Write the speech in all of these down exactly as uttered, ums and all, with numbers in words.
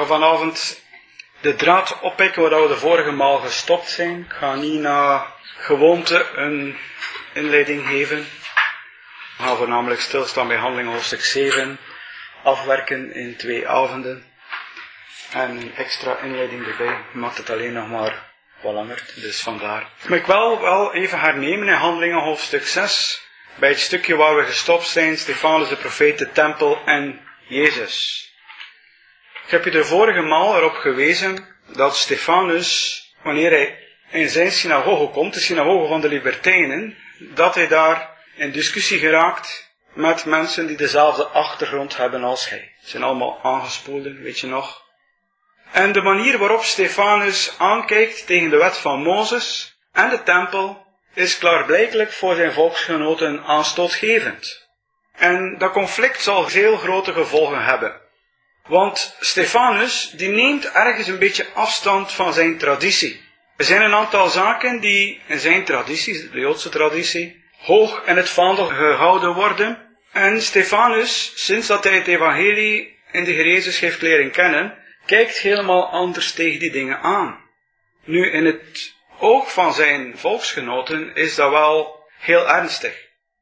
vanavond de draad oppikken waar we de vorige maal gestopt zijn. Ik ga niet naar gewoonte een inleiding geven. We gaan voornamelijk stilstaan bij Handelingen hoofdstuk zeven, afwerken in twee avonden. En een extra inleiding erbij maakt het alleen nog maar wat langer, dus vandaar. Maar ik wil wel even hernemen in Handelingen hoofdstuk zes, bij het stukje waar we gestopt zijn, Stefanus de profeet, de tempel en Jezus. Ik heb je de vorige maal erop gewezen dat Stefanus, wanneer hij in zijn synagoge komt, de synagoge van de Libertijnen, dat hij daar in discussie geraakt met mensen die dezelfde achtergrond hebben als hij. Het zijn allemaal aangespoelden, weet je nog. En de manier waarop Stefanus aankijkt tegen de wet van Mozes en de tempel is klaarblijkelijk voor zijn volksgenoten aanstootgevend. En dat conflict zal heel grote gevolgen hebben. Want Stefanus die neemt ergens een beetje afstand van zijn traditie. Er zijn een aantal zaken die in zijn traditie, de Joodse traditie, hoog in het vaandel gehouden worden. En Stefanus, sinds dat hij het evangelie in de Heer Jezus heeft leren kennen, kijkt helemaal anders tegen die dingen aan. Nu, in het oog van zijn volksgenoten is dat wel heel ernstig.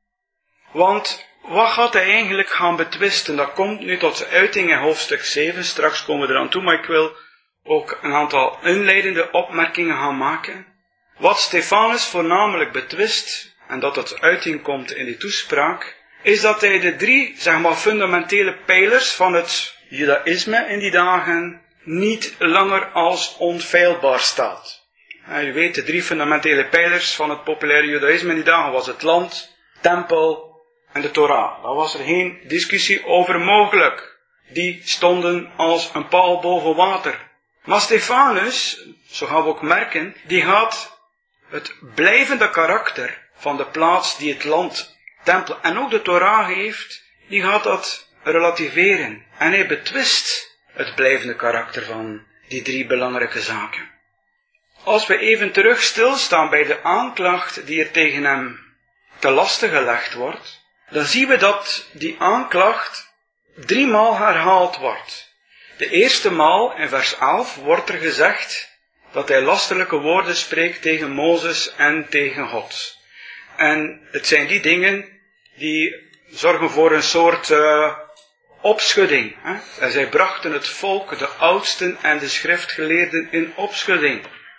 Want wat gaat hij eigenlijk gaan betwisten? Dat komt nu tot zijn uiting in hoofdstuk zeven. Straks komen we eraan toe, maar ik wil ook een aantal inleidende opmerkingen gaan maken. Wat Stefanus voornamelijk betwist, en dat tot uiting komt in die toespraak, is dat hij de drie, zeg maar, fundamentele pijlers van het judaïsme in die dagen niet langer als onfeilbaar staat. En u weet, de drie fundamentele pijlers van het populaire judaïsme in die dagen was het land, tempel en de Torah. Daar was er geen discussie over mogelijk. Die stonden als een paal boven water. Maar Stefanus, zo gaan we ook merken, die gaat het blijvende karakter van de plaats die het land, tempel en ook de Torah heeft, die gaat dat relativeren. En hij betwist het blijvende karakter van die drie belangrijke zaken. Als we even terug stilstaan bij de aanklacht die er tegen hem te laste gelegd wordt, dan zien we dat die aanklacht driemaal herhaald wordt. De eerste maal, in vers elf, wordt er gezegd dat hij lasterlijke woorden spreekt tegen Mozes en tegen God. En het zijn die dingen die zorgen voor een soort uh, opschudding. Hè? En zij brachten het volk, de oudsten en de schriftgeleerden in opschudding.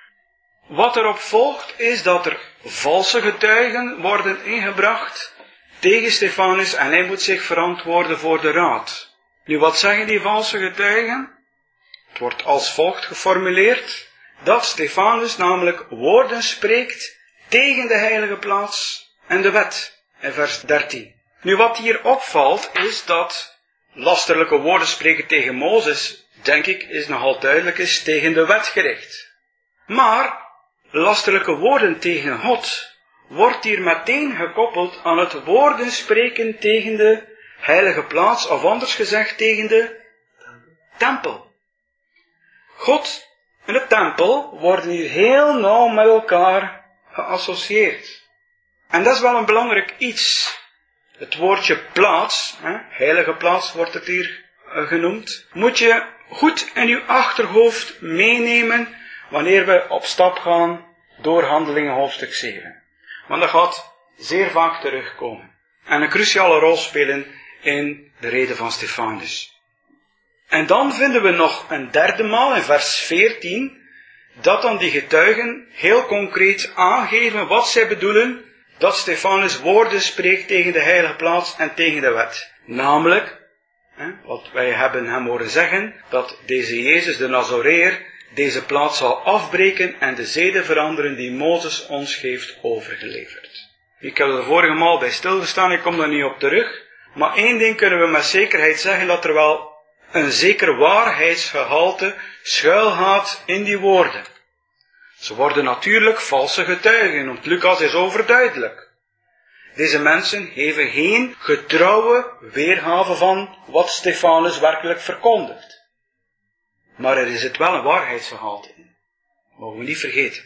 Wat erop volgt is dat er valse getuigen worden ingebracht tegen Stefanus en hij moet zich verantwoorden voor de raad. Nu, wat zeggen die valse getuigen? Het wordt als volgt geformuleerd, dat Stefanus namelijk woorden spreekt tegen de heilige plaats en de wet, in vers dertien. Nu, wat hier opvalt, is dat lasterlijke woorden spreken tegen Mozes, denk ik, is nogal duidelijk, is tegen de wet gericht. Maar lasterlijke woorden tegen God wordt hier meteen gekoppeld aan het woorden spreken tegen de heilige plaats, of anders gezegd tegen de tempel. God en de tempel worden hier heel nauw met elkaar geassocieerd. En dat is wel een belangrijk iets. Het woordje plaats, hè, heilige plaats wordt het hier uh, genoemd, moet je goed in uw achterhoofd meenemen wanneer we op stap gaan door Handelingen hoofdstuk zeven. Want dat gaat zeer vaak terugkomen. En een cruciale rol spelen in de reden van Stefanus. En dan vinden we nog een derde maal in vers veertien, dat dan die getuigen heel concreet aangeven wat zij bedoelen, dat Stefanus woorden spreekt tegen de heilige plaats en tegen de wet. Namelijk, hè, wat wij hebben hem horen zeggen, dat deze Jezus de Nazoreër deze plaats zal afbreken en de zeden veranderen die Mozes ons heeft overgeleverd. Ik heb er de vorige maal bij stilgestaan, ik kom daar niet op terug. Maar één ding kunnen we met zekerheid zeggen, dat er wel een zeker waarheidsgehalte schuilgaat in die woorden. Ze worden natuurlijk valse getuigen genoemd. Lucas is overduidelijk. Deze mensen geven geen getrouwe weergave van wat Stefanus werkelijk verkondigt. Maar er is het wel een waarheidsgehalte in. Mogen we niet vergeten.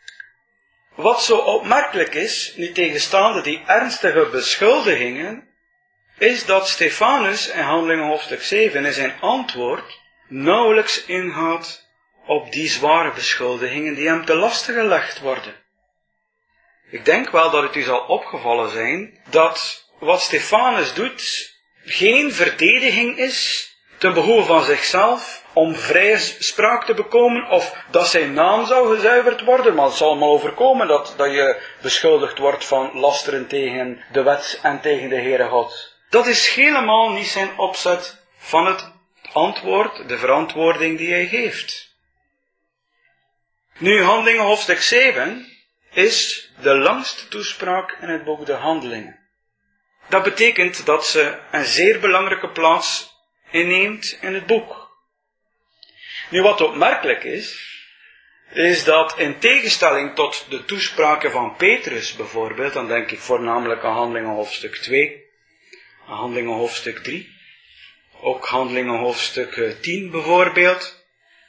Wat zo opmerkelijk is, niet tegenstaande die ernstige beschuldigingen, is dat Stefanus in Handelingen hoofdstuk zeven in zijn antwoord nauwelijks ingaat op die zware beschuldigingen die hem te laste gelegd worden. Ik denk wel dat het u zal opgevallen zijn dat wat Stefanus doet geen verdediging is ten behoeve van zichzelf om vrije spraak te bekomen of dat zijn naam zou gezuiverd worden, maar het zal maar overkomen dat, dat je beschuldigd wordt van lasteren tegen de wet en tegen de Heere God. Dat is helemaal niet zijn opzet van het antwoord, de verantwoording die hij geeft. Nu, Handelingen hoofdstuk zeven is de langste toespraak in het boek de Handelingen. Dat betekent dat ze een zeer belangrijke plaats inneemt in het boek. Nu, wat opmerkelijk is, is dat in tegenstelling tot de toespraken van Petrus bijvoorbeeld, dan denk ik voornamelijk aan Handelingen hoofdstuk twee, aan Handelingen hoofdstuk drie, ook Handelingen hoofdstuk tien bijvoorbeeld,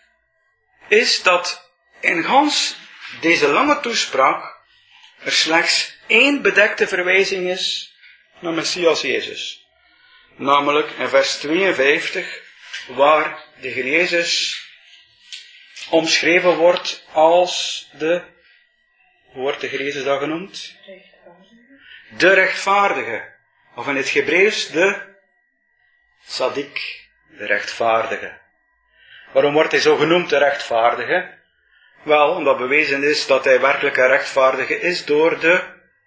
is dat in gans deze lange toespraak er slechts één bedekte verwijzing is naar Messias Jezus. Namelijk in vers tweeënvijftig, waar de Heer Jezus omschreven wordt als de, hoe wordt de Heer Jezus dat genoemd? De rechtvaardige. Of in het Hebreeuws de Sadik, de rechtvaardige. Waarom wordt hij zo genoemd, de rechtvaardige? Wel, omdat bewezen is dat hij werkelijk een rechtvaardige is door de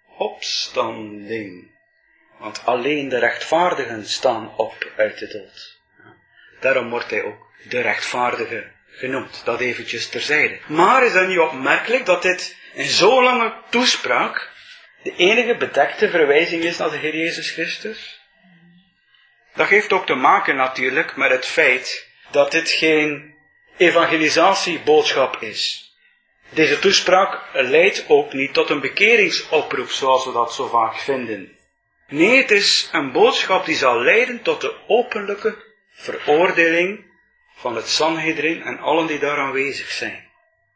opstanding. Want alleen de rechtvaardigen staan op uit de dood. Daarom wordt hij ook de rechtvaardige genoemd. Dat eventjes terzijde. Maar is het niet opmerkelijk dat dit in zo'n lange toespraak de enige bedekte verwijzing is naar de Heer Jezus Christus? Dat heeft ook te maken natuurlijk met het feit dat dit geen evangelisatieboodschap is. Deze toespraak leidt ook niet tot een bekeringsoproep zoals we dat zo vaak vinden. Nee, het is een boodschap die zal leiden tot de openlijke veroordeling van het Sanhedrin en allen die daar aanwezig zijn.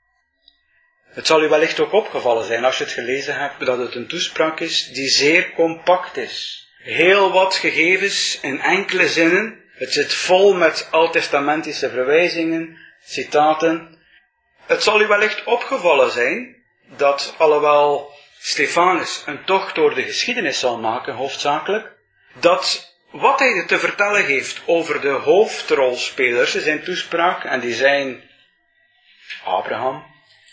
Het zal u wellicht ook opgevallen zijn als je het gelezen hebt dat het een toespraak is die zeer compact is. Heel wat gegevens in enkele zinnen. Het zit vol met oud-testamentische verwijzingen, citaten. Het zal u wellicht opgevallen zijn dat alhoewel Stefanus een tocht door de geschiedenis zal maken, hoofdzakelijk, dat wat hij te vertellen heeft over de hoofdrolspelers in zijn toespraak, en die zijn Abraham,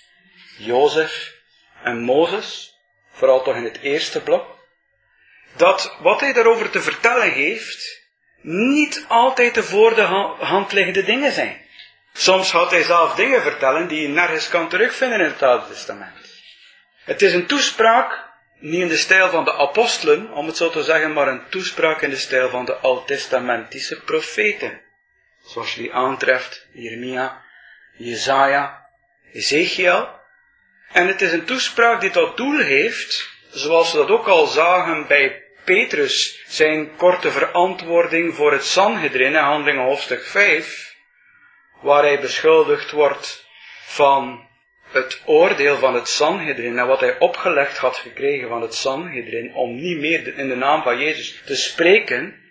Jozef en Mozes, vooral toch in het eerste blok, dat wat hij daarover te vertellen heeft, niet altijd de voor de hand liggende dingen zijn. Soms gaat hij zelf dingen vertellen die je nergens kan terugvinden in het Oude Testament. Het is een toespraak, niet in de stijl van de apostelen, om het zo te zeggen, maar een toespraak in de stijl van de oud-testamentische profeten. Zoals je die aantreft, Jeremia, Jesaja, Ezekiel. En het is een toespraak die tot doel heeft, zoals we dat ook al zagen bij Petrus, zijn korte verantwoording voor het Sanhedrin in Handelingen hoofdstuk vijf, waar hij beschuldigd wordt van het oordeel van het Sanhedrin en wat hij opgelegd had gekregen van het Sanhedrin om niet meer in de naam van Jezus te spreken,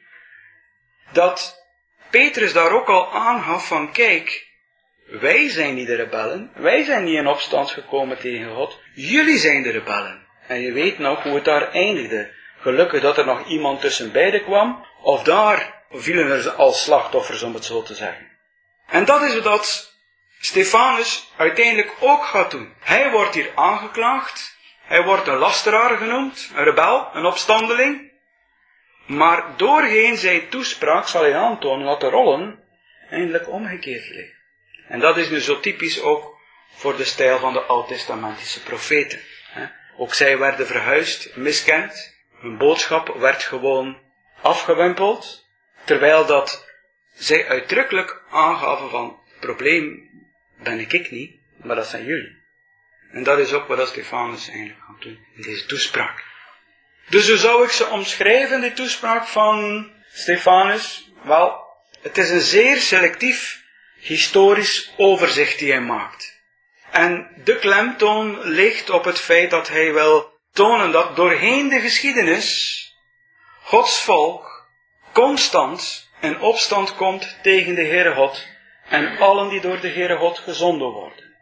dat Petrus daar ook al aangaf van kijk, wij zijn niet de rebellen, wij zijn niet in opstand gekomen tegen God, jullie zijn de rebellen. En je weet nog hoe het daar eindigde. Gelukkig dat er nog iemand tussen beiden kwam, of daar vielen er als slachtoffers om het zo te zeggen. En dat is wat Stefanus uiteindelijk ook gaat doen. Hij wordt hier aangeklaagd, hij wordt een lasteraar genoemd, een rebel, een opstandeling. Maar doorheen zijn toespraak zal hij aantonen dat de rollen eindelijk omgekeerd liggen. En dat is nu zo typisch ook voor de stijl van de oud-testamentische profeten. Ook zij werden verhuisd, miskend. Hun boodschap werd gewoon afgewimpeld. Terwijl dat zij uitdrukkelijk aangaven van, het probleem ben ik ik niet, maar dat zijn jullie. En dat is ook wat Stefanus eigenlijk gaat doen in deze toespraak. Dus hoe zou ik ze omschrijven, die toespraak van Stefanus? Wel, het is een zeer selectief historisch overzicht die hij maakt. En de klemtoon ligt op het feit dat hij wil tonen dat doorheen de geschiedenis Gods volk constant in opstand komt tegen de Heere God en allen die door de Heere God gezonden worden.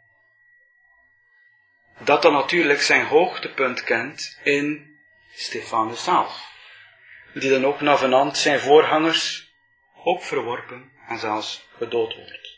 Dat dan natuurlijk zijn hoogtepunt kent in Stefanus zelf. Die dan ook navenant zijn voorgangers ook verworpen en zelfs gedood wordt.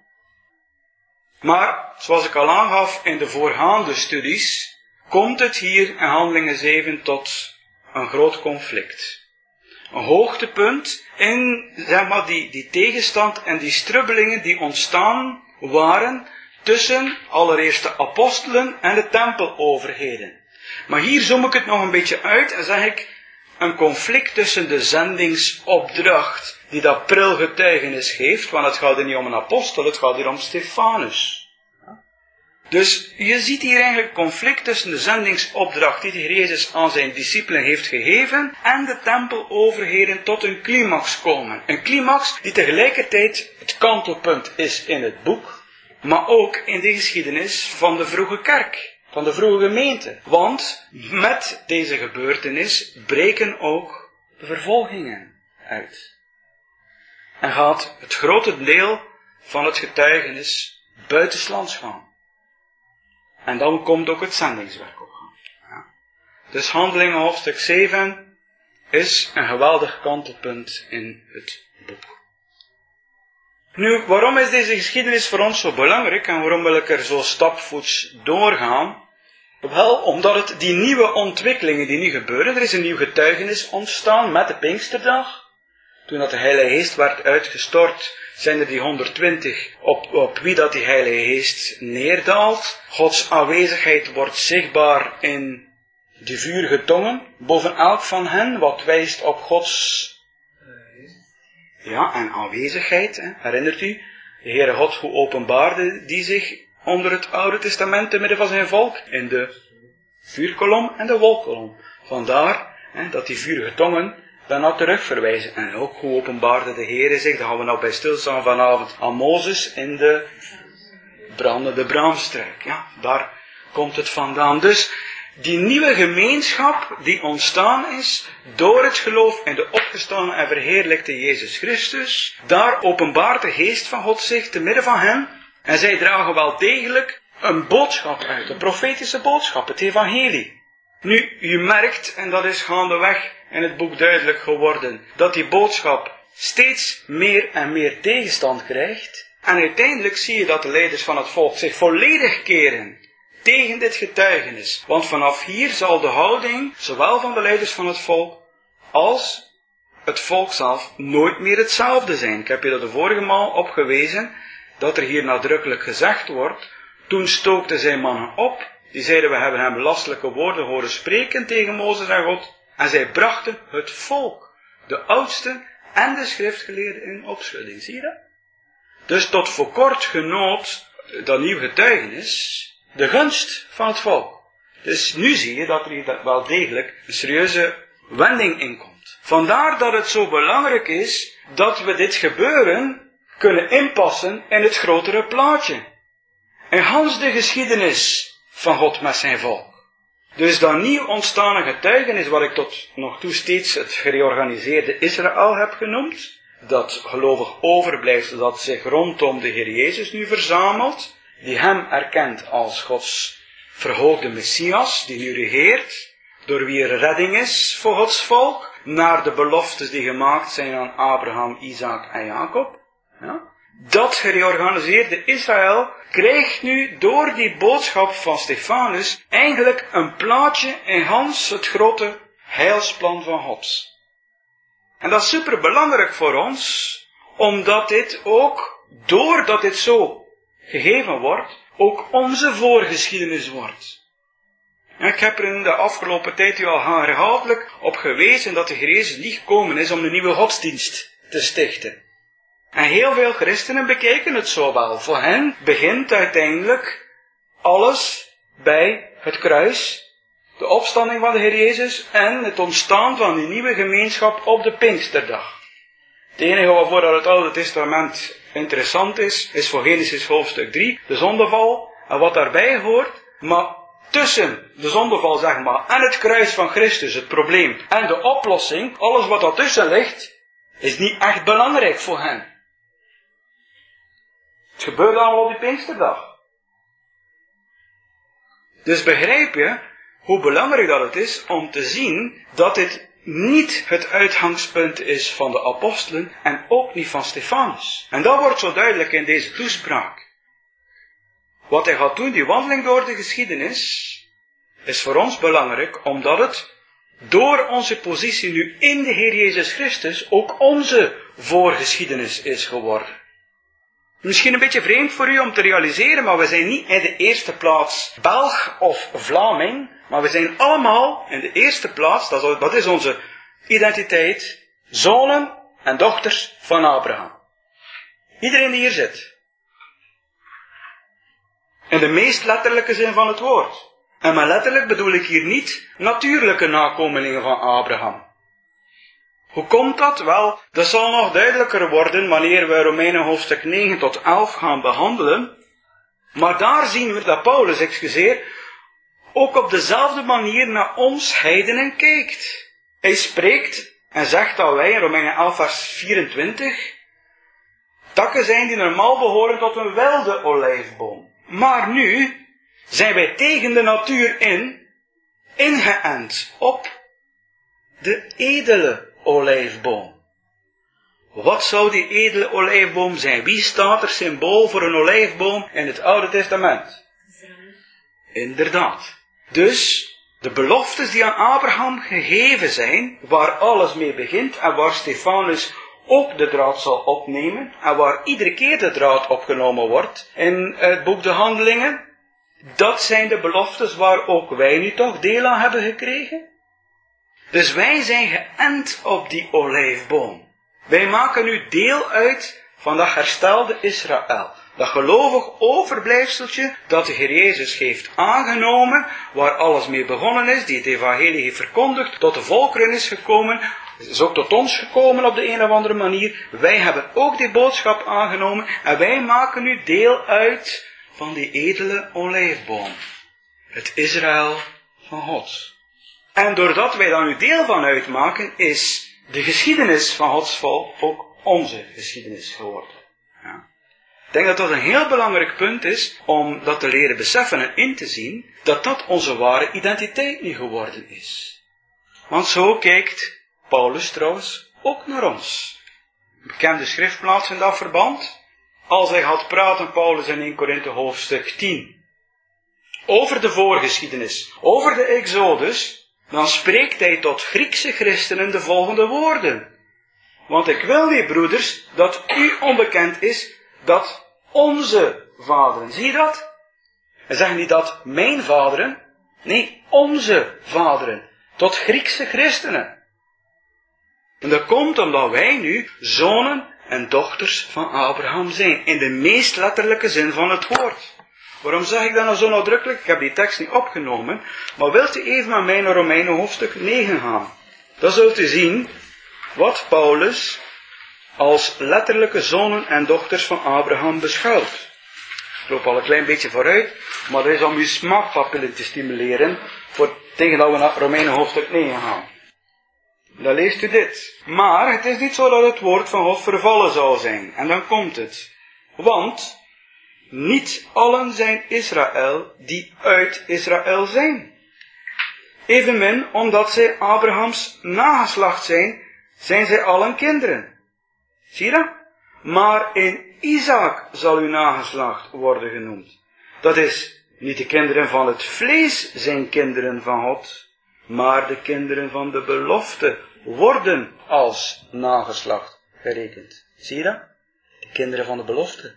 Maar, zoals ik al aangaf in de voorgaande studies, komt het hier in Handelingen zeven tot een groot conflict. Een hoogtepunt in, zeg maar, die, die tegenstand en die strubbelingen die ontstaan waren tussen allereerst de apostelen en de tempeloverheden. Maar hier zoom ik het nog een beetje uit en zeg ik een conflict tussen de zendingsopdracht die dat pril getuigenis geeft, want het gaat hier niet om een apostel, het gaat hier om Stefanus. Dus je ziet hier eigenlijk conflict tussen de zendingsopdracht die de Heer Jezus aan zijn discipelen heeft gegeven en de tempeloverheden tot een climax komen. Een climax die tegelijkertijd het kantelpunt is in het boek, maar ook in de geschiedenis van de vroege kerk, van de vroege gemeente. Want met deze gebeurtenis breken ook de vervolgingen uit. En gaat het grote deel van het getuigenis buitenslands gaan. En dan komt ook het zendingswerk op gang. Ja. Dus Handelingen hoofdstuk zeven is een geweldig kantelpunt in het boek. Nu, waarom is deze geschiedenis voor ons zo belangrijk en waarom wil ik er zo stapvoets doorgaan? Wel, omdat het die nieuwe ontwikkelingen die nu gebeuren, er is een nieuw getuigenis ontstaan met de Pinksterdag. Toen dat de Heilige Geest werd uitgestort, zijn er die honderdtwintig op, op wie dat die Heilige Geest neerdaalt. Gods aanwezigheid wordt zichtbaar in de vurige tongen boven elk van hen, wat wijst op Gods ja, en aanwezigheid. Hè. Herinnert u, de Heere God, hoe openbaarde die zich onder het Oude Testament te midden van zijn volk? In de vuurkolom en de wolkolom. Vandaar hè, dat die vurige tongen daarna terugverwijzen. En ook hoe openbaarde de Heere zich, daar gaan we nou bij stilstaan vanavond, aan Mozes in de brandende braamstruik. Ja, daar komt het vandaan. Dus die nieuwe gemeenschap die ontstaan is door het geloof in de opgestane en verheerlijkte Jezus Christus, daar openbaart de geest van God zich te midden van hen. En zij dragen wel degelijk een boodschap uit, een profetische boodschap, het evangelie. Nu, u merkt, en dat is gaandeweg in het boek duidelijk geworden, dat die boodschap steeds meer en meer tegenstand krijgt. En uiteindelijk zie je dat de leiders van het volk zich volledig keren tegen dit getuigenis. Want vanaf hier zal de houding, zowel van de leiders van het volk, als het volk zelf, nooit meer hetzelfde zijn. Ik heb je er de vorige maal op gewezen, dat er hier nadrukkelijk gezegd wordt, toen stookten zij mannen op, die zeiden, we hebben hem lastelijke woorden horen spreken tegen Mozes en God. En zij brachten het volk, de oudsten en de schriftgeleerden in opschudding. Zie je dat? Dus tot voor kort genoot dat nieuw getuigenis de gunst van het volk. Dus nu zie je dat er hier wel degelijk een serieuze wending in komt. Vandaar dat het zo belangrijk is dat we dit gebeuren kunnen inpassen in het grotere plaatje. In Hans de geschiedenis van God met zijn volk. Dus dat nieuw ontstane getuigenis, wat ik tot nog toe steeds het gereorganiseerde Israël heb genoemd, dat gelovig overblijft, dat zich rondom de Heer Jezus nu verzamelt, die hem erkent als Gods verhoogde Messias, die nu regeert, door wie er redding is voor Gods volk, naar de beloftes die gemaakt zijn aan Abraham, Isaac en Jacob. Ja? Dat gereorganiseerde Israël krijgt nu door die boodschap van Stefanus eigenlijk een plaatje in Hans het grote heilsplan van God. En dat is super belangrijk voor ons, omdat dit ook, doordat dit zo gegeven wordt, ook onze voorgeschiedenis wordt. En ik heb er in de afgelopen tijd u al herhaaldelijk op gewezen dat de Heer Jezus niet gekomen is om een nieuwe godsdienst te stichten. En heel veel christenen bekijken het zo wel. Voor hen begint uiteindelijk alles bij het kruis, de opstanding van de Heer Jezus en het ontstaan van die nieuwe gemeenschap op de Pinksterdag. Het enige waarvoor het Oude Testament interessant is, is voor Genesis hoofdstuk drie, de zondeval en wat daarbij hoort. Maar tussen de zondeval, zeg maar, en het kruis van Christus, het probleem, en de oplossing, alles wat daartussen ligt, is niet echt belangrijk voor hen. Het gebeurde allemaal op die Pinksterdag. Dus begrijp je hoe belangrijk dat het is om te zien dat dit niet het uitgangspunt is van de apostelen en ook niet van Stefanus. En dat wordt zo duidelijk in deze toespraak. Wat hij gaat doen, die wandeling door de geschiedenis, is voor ons belangrijk omdat het door onze positie nu in de Heer Jezus Christus ook onze voorgeschiedenis is geworden. Misschien een beetje vreemd voor u om te realiseren, maar we zijn niet in de eerste plaats Belg of Vlaming, maar we zijn allemaal in de eerste plaats, dat is onze identiteit, zonen en dochters van Abraham. Iedereen die hier zit. In de meest letterlijke zin van het woord. En met letterlijk bedoel ik hier niet natuurlijke nakomelingen van Abraham. Hoe komt dat? Wel, dat zal nog duidelijker worden wanneer we Romeinen hoofdstuk negen tot elf gaan behandelen. Maar daar zien we dat Paulus, excuseer, ook op dezelfde manier naar ons heidenen kijkt. Hij spreekt en zegt dat wij in Romeinen elf vers vierentwintig takken zijn die normaal behoren tot een wilde olijfboom. Maar nu zijn wij tegen de natuur in, ingeënt op de edele olijfboom. Wat zou die edele olijfboom zijn? Wie staat er symbool voor een olijfboom in het Oude Testament? Inderdaad. Dus de beloftes die aan Abraham gegeven zijn, waar alles mee begint en waar Stefanus ook de draad zal opnemen en waar iedere keer de draad opgenomen wordt in het boek De Handelingen, dat zijn de beloftes waar ook wij nu toch deel aan hebben gekregen. Dus wij zijn geënt op die olijfboom. Wij maken nu deel uit van dat herstelde Israël. Dat gelovig overblijfseltje dat de Heer Jezus heeft aangenomen, waar alles mee begonnen is, die het evangelie heeft verkondigd, tot de volkeren is gekomen, is ook tot ons gekomen op de een of andere manier. Wij hebben ook die boodschap aangenomen en wij maken nu deel uit van die edele olijfboom. Het Israël van God. En doordat wij daar nu deel van uitmaken, is de geschiedenis van Gods volk ook onze geschiedenis geworden. Ja. Ik denk dat dat een heel belangrijk punt is, om dat te leren beseffen en in te zien, dat dat onze ware identiteit nu geworden is. Want zo kijkt Paulus trouwens ook naar ons. Een bekende schriftplaats in dat verband. Als hij gaat praten, Paulus in eerste Korinthe hoofdstuk tien, over de voorgeschiedenis, over de Exodus, dan spreekt hij tot Griekse christenen de volgende woorden. Want ik wil niet, broeders, dat u onbekend is dat onze vaderen, zie je dat? Hij zegt niet dat mijn vaderen, nee, onze vaderen, tot Griekse christenen. En dat komt omdat wij nu zonen en dochters van Abraham zijn, in de meest letterlijke zin van het woord. Waarom zeg ik dat nou zo nadrukkelijk? Ik heb die tekst niet opgenomen, maar wilt u even met mij naar Romeinen hoofdstuk negen gaan? Dan zult u zien wat Paulus als letterlijke zonen en dochters van Abraham beschouwt. Ik loop al een klein beetje vooruit, maar dat is om uw smaakpapillen te stimuleren, voor, tegen dat we naar Romeinen hoofdstuk negen gaan. Dan leest u dit. Maar het is niet zo dat het woord van God vervallen zou zijn. En dan komt het. Want niet allen zijn Israël die uit Israël zijn. Evenmin omdat zij Abrahams nageslacht zijn, zijn zij allen kinderen. Zie je dat? Maar in Isaac zal uw nageslacht worden genoemd. Dat is, niet de kinderen van het vlees zijn kinderen van God, maar de kinderen van de belofte worden als nageslacht gerekend. Zie je dat? De kinderen van de belofte.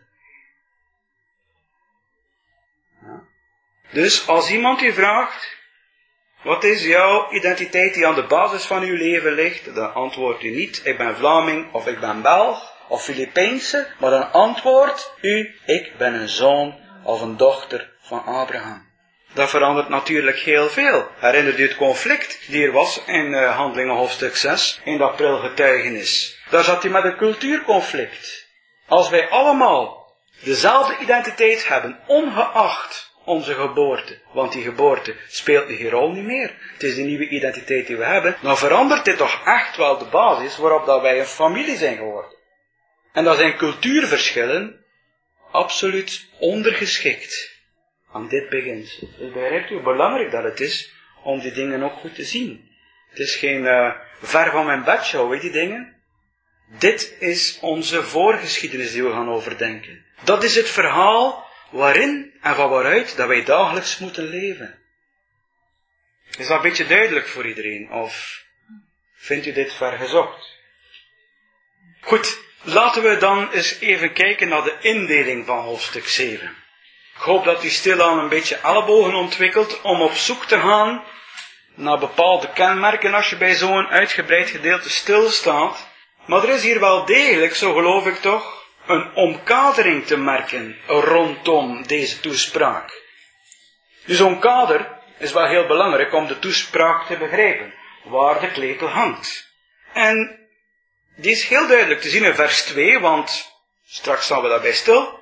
Ja. Dus als iemand u vraagt, wat is jouw identiteit die aan de basis van uw leven ligt? Dan antwoordt u niet, ik ben Vlaming of ik ben Belg of Filipijnse, maar dan antwoordt u, ik ben een zoon of een dochter van Abraham. Dat verandert natuurlijk heel veel. Herinnert u het conflict die er was in uh, Handelingen hoofdstuk zes, in dat prilgetuigenis. Daar zat hij met een cultuurconflict. Als wij allemaal dezelfde identiteit hebben, ongeacht onze geboorte, want die geboorte speelt nu geen rol niet meer, het is de nieuwe identiteit die we hebben, dan verandert dit toch echt wel de basis waarop dat wij een familie zijn geworden. En dat zijn cultuurverschillen absoluut ondergeschikt aan dit beginsel. Dus begrijpt u hoe belangrijk dat het is om die dingen ook goed te zien. Het is geen uh, ver van mijn bedshow, weet die dingen. Dit is onze voorgeschiedenis die we gaan overdenken. Dat is het verhaal waarin en van waaruit dat wij dagelijks moeten leven. Is dat een beetje duidelijk voor iedereen? Of vindt u dit vergezocht? Goed, laten we dan eens even kijken naar de indeling van hoofdstuk zeven. Ik hoop dat u stilaan een beetje ellebogen ontwikkelt om op zoek te gaan naar bepaalde kenmerken als je bij zo'n uitgebreid gedeelte stilstaat. Maar er is hier wel degelijk, zo geloof ik toch, een omkadering te merken rondom deze toespraak. Dus zo'n kader is wel heel belangrijk om de toespraak te begrijpen, waar de kletel hangt. En die is heel duidelijk te zien in vers twee, want straks staan we daarbij stil.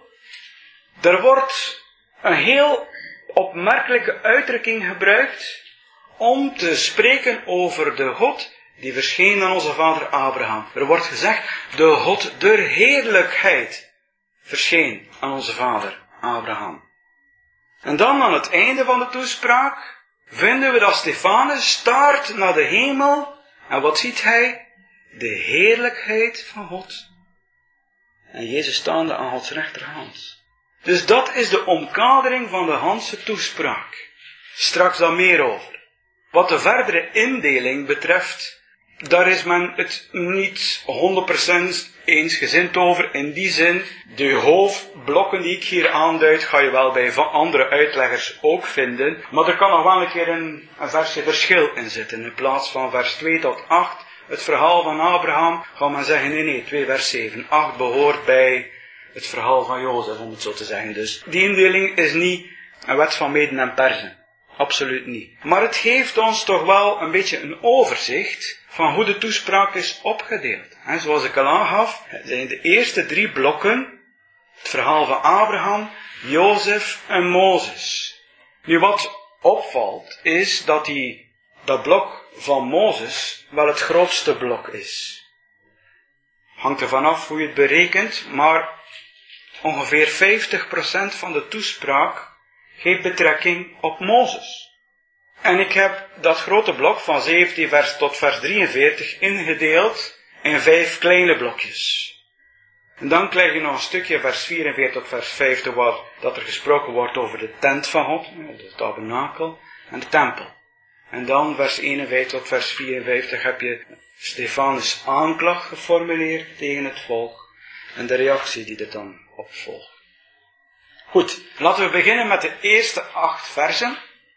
Er wordt een heel opmerkelijke uitdrukking gebruikt om te spreken over de God die verscheen aan onze vader Abraham. Er wordt gezegd, de God der heerlijkheid verscheen aan onze vader Abraham. En dan aan het einde van de toespraak vinden we dat Stefanus staart naar de hemel. En wat ziet hij? De heerlijkheid van God. En Jezus staande aan Gods rechterhand. Dus dat is de omkadering van de Hanse toespraak. Straks dan meer over. Wat de verdere indeling betreft, daar is men het niet honderd procent eensgezind over. In die zin, de hoofdblokken die ik hier aanduid, ga je wel bij andere uitleggers ook vinden. Maar er kan nog wel een keer een, een versje verschil in zitten. In plaats van vers twee tot acht, het verhaal van Abraham, gaat men zeggen, nee, nee, twee vers zeven. acht behoort bij het verhaal van Jozef, om het zo te zeggen. Dus die indeling is niet een wet van meden en persen. Absoluut niet. Maar het geeft ons toch wel een beetje een overzicht van hoe de toespraak is opgedeeld. He, zoals ik al aangaf, zijn de eerste drie blokken het verhaal van Abraham, Jozef en Mozes. Nu wat opvalt is dat die, dat blok van Mozes wel het grootste blok is. Hangt er vanaf hoe je het berekent, maar ongeveer vijftig procent van de toespraak geeft betrekking op Mozes. En ik heb dat grote blok van zeventien vers tot vers drieënveertig ingedeeld in vijf kleine blokjes. En dan krijg je nog een stukje vers vierenveertig tot vers vijftig waar dat er gesproken wordt over de tent van God, de tabernakel en de tempel. En dan vers eenenvijftig tot vers vierenvijftig heb je Stefanus' aanklacht geformuleerd tegen het volk en de reactie die er dan op volgt. Goed, laten we beginnen met de eerste acht versen.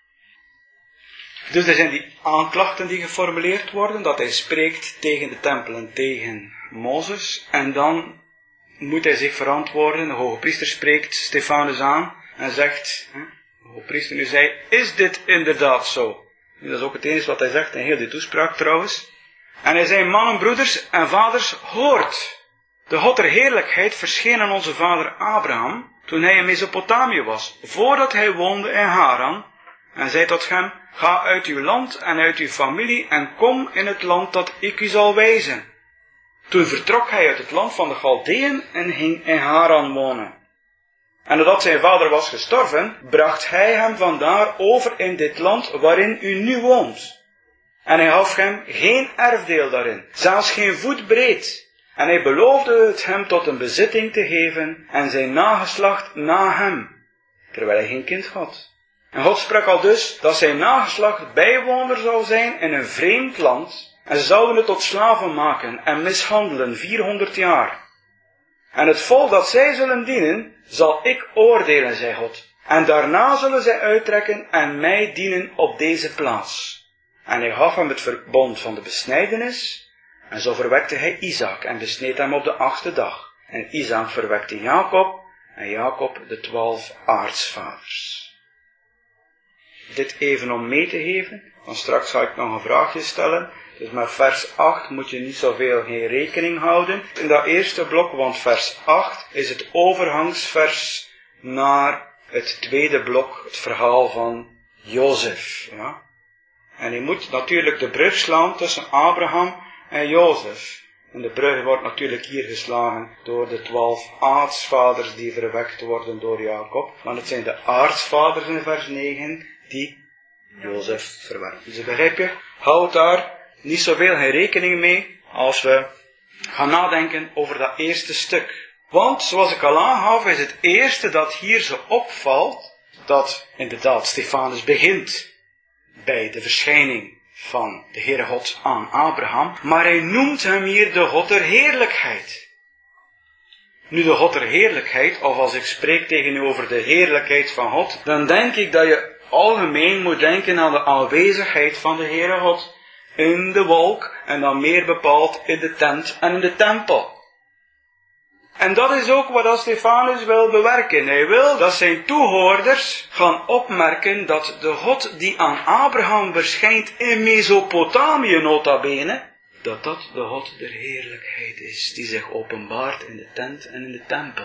Dus er zijn die aanklachten die geformuleerd worden, dat hij spreekt tegen de tempel en tegen Mozes. En dan moet hij zich verantwoorden. De hoge priester spreekt Stefanus aan en zegt, hè, de hoge priester nu zei, is dit inderdaad zo? Nu, dat is ook het enige wat hij zegt in heel die toespraak trouwens. En hij zei, mannen, broeders en vaders, hoort. De God der heerlijkheid verscheen aan onze vader Abraham toen hij in Mesopotamië was, voordat hij woonde in Haran, en zei tot hem, ga uit uw land en uit uw familie en kom in het land dat ik u zal wijzen. Toen vertrok hij uit het land van de Galdeën en ging in Haran wonen. En nadat zijn vader was gestorven, bracht hij hem vandaar over in dit land waarin u nu woont. En hij gaf hem geen erfdeel daarin, zelfs geen voet breed. En hij beloofde het hem tot een bezitting te geven en zijn nageslacht na hem, terwijl hij geen kind had. En God sprak al dus dat zijn nageslacht bijwoner zou zijn in een vreemd land, en ze zouden het tot slaven maken en mishandelen vierhonderd jaar. En het volk dat zij zullen dienen, zal ik oordelen, zei God. En daarna zullen zij uittrekken en mij dienen op deze plaats. En hij gaf hem het verbond van de besnijdenis, en zo verwekte hij Isaac en besneed hem op de achtste dag. En Isaac verwekte Jacob, en Jacob de twaalf aartsvaders. Dit even om mee te geven, want straks ga ik nog een vraagje stellen. Dus met vers acht moet je niet zoveel geen rekening houden. In dat eerste blok, want vers acht is het overgangsvers naar het tweede blok, het verhaal van Jozef. Ja? En je moet natuurlijk de brug slaan tussen Abraham en Jozef. En de brug wordt natuurlijk hier geslagen door de twaalf aartsvaders die verwekt worden door Jacob. Want het zijn de aartsvaders in vers negen die Jozef verwerpen. Dus begrijp je, houd daar niet zoveel geen rekening mee als we gaan nadenken over dat eerste stuk. Want, zoals ik al aangaf, is het eerste dat hier zo opvalt, dat inderdaad Stefanus begint bij de verschijning van de Heere God aan Abraham, maar hij noemt hem hier de God der heerlijkheid. Nu de God der heerlijkheid, of als ik spreek tegen u over de heerlijkheid van God, dan denk ik dat je algemeen moet denken aan de aanwezigheid van de Heere God in de wolk en dan meer bepaald in de tent en in de tempel. En dat is ook wat Stefanus wil bewerken. Hij wil dat zijn toehoorders gaan opmerken dat de God die aan Abraham verschijnt in Mesopotamië nota bene, dat dat de God der heerlijkheid is, die zich openbaart in de tent en in de tempel.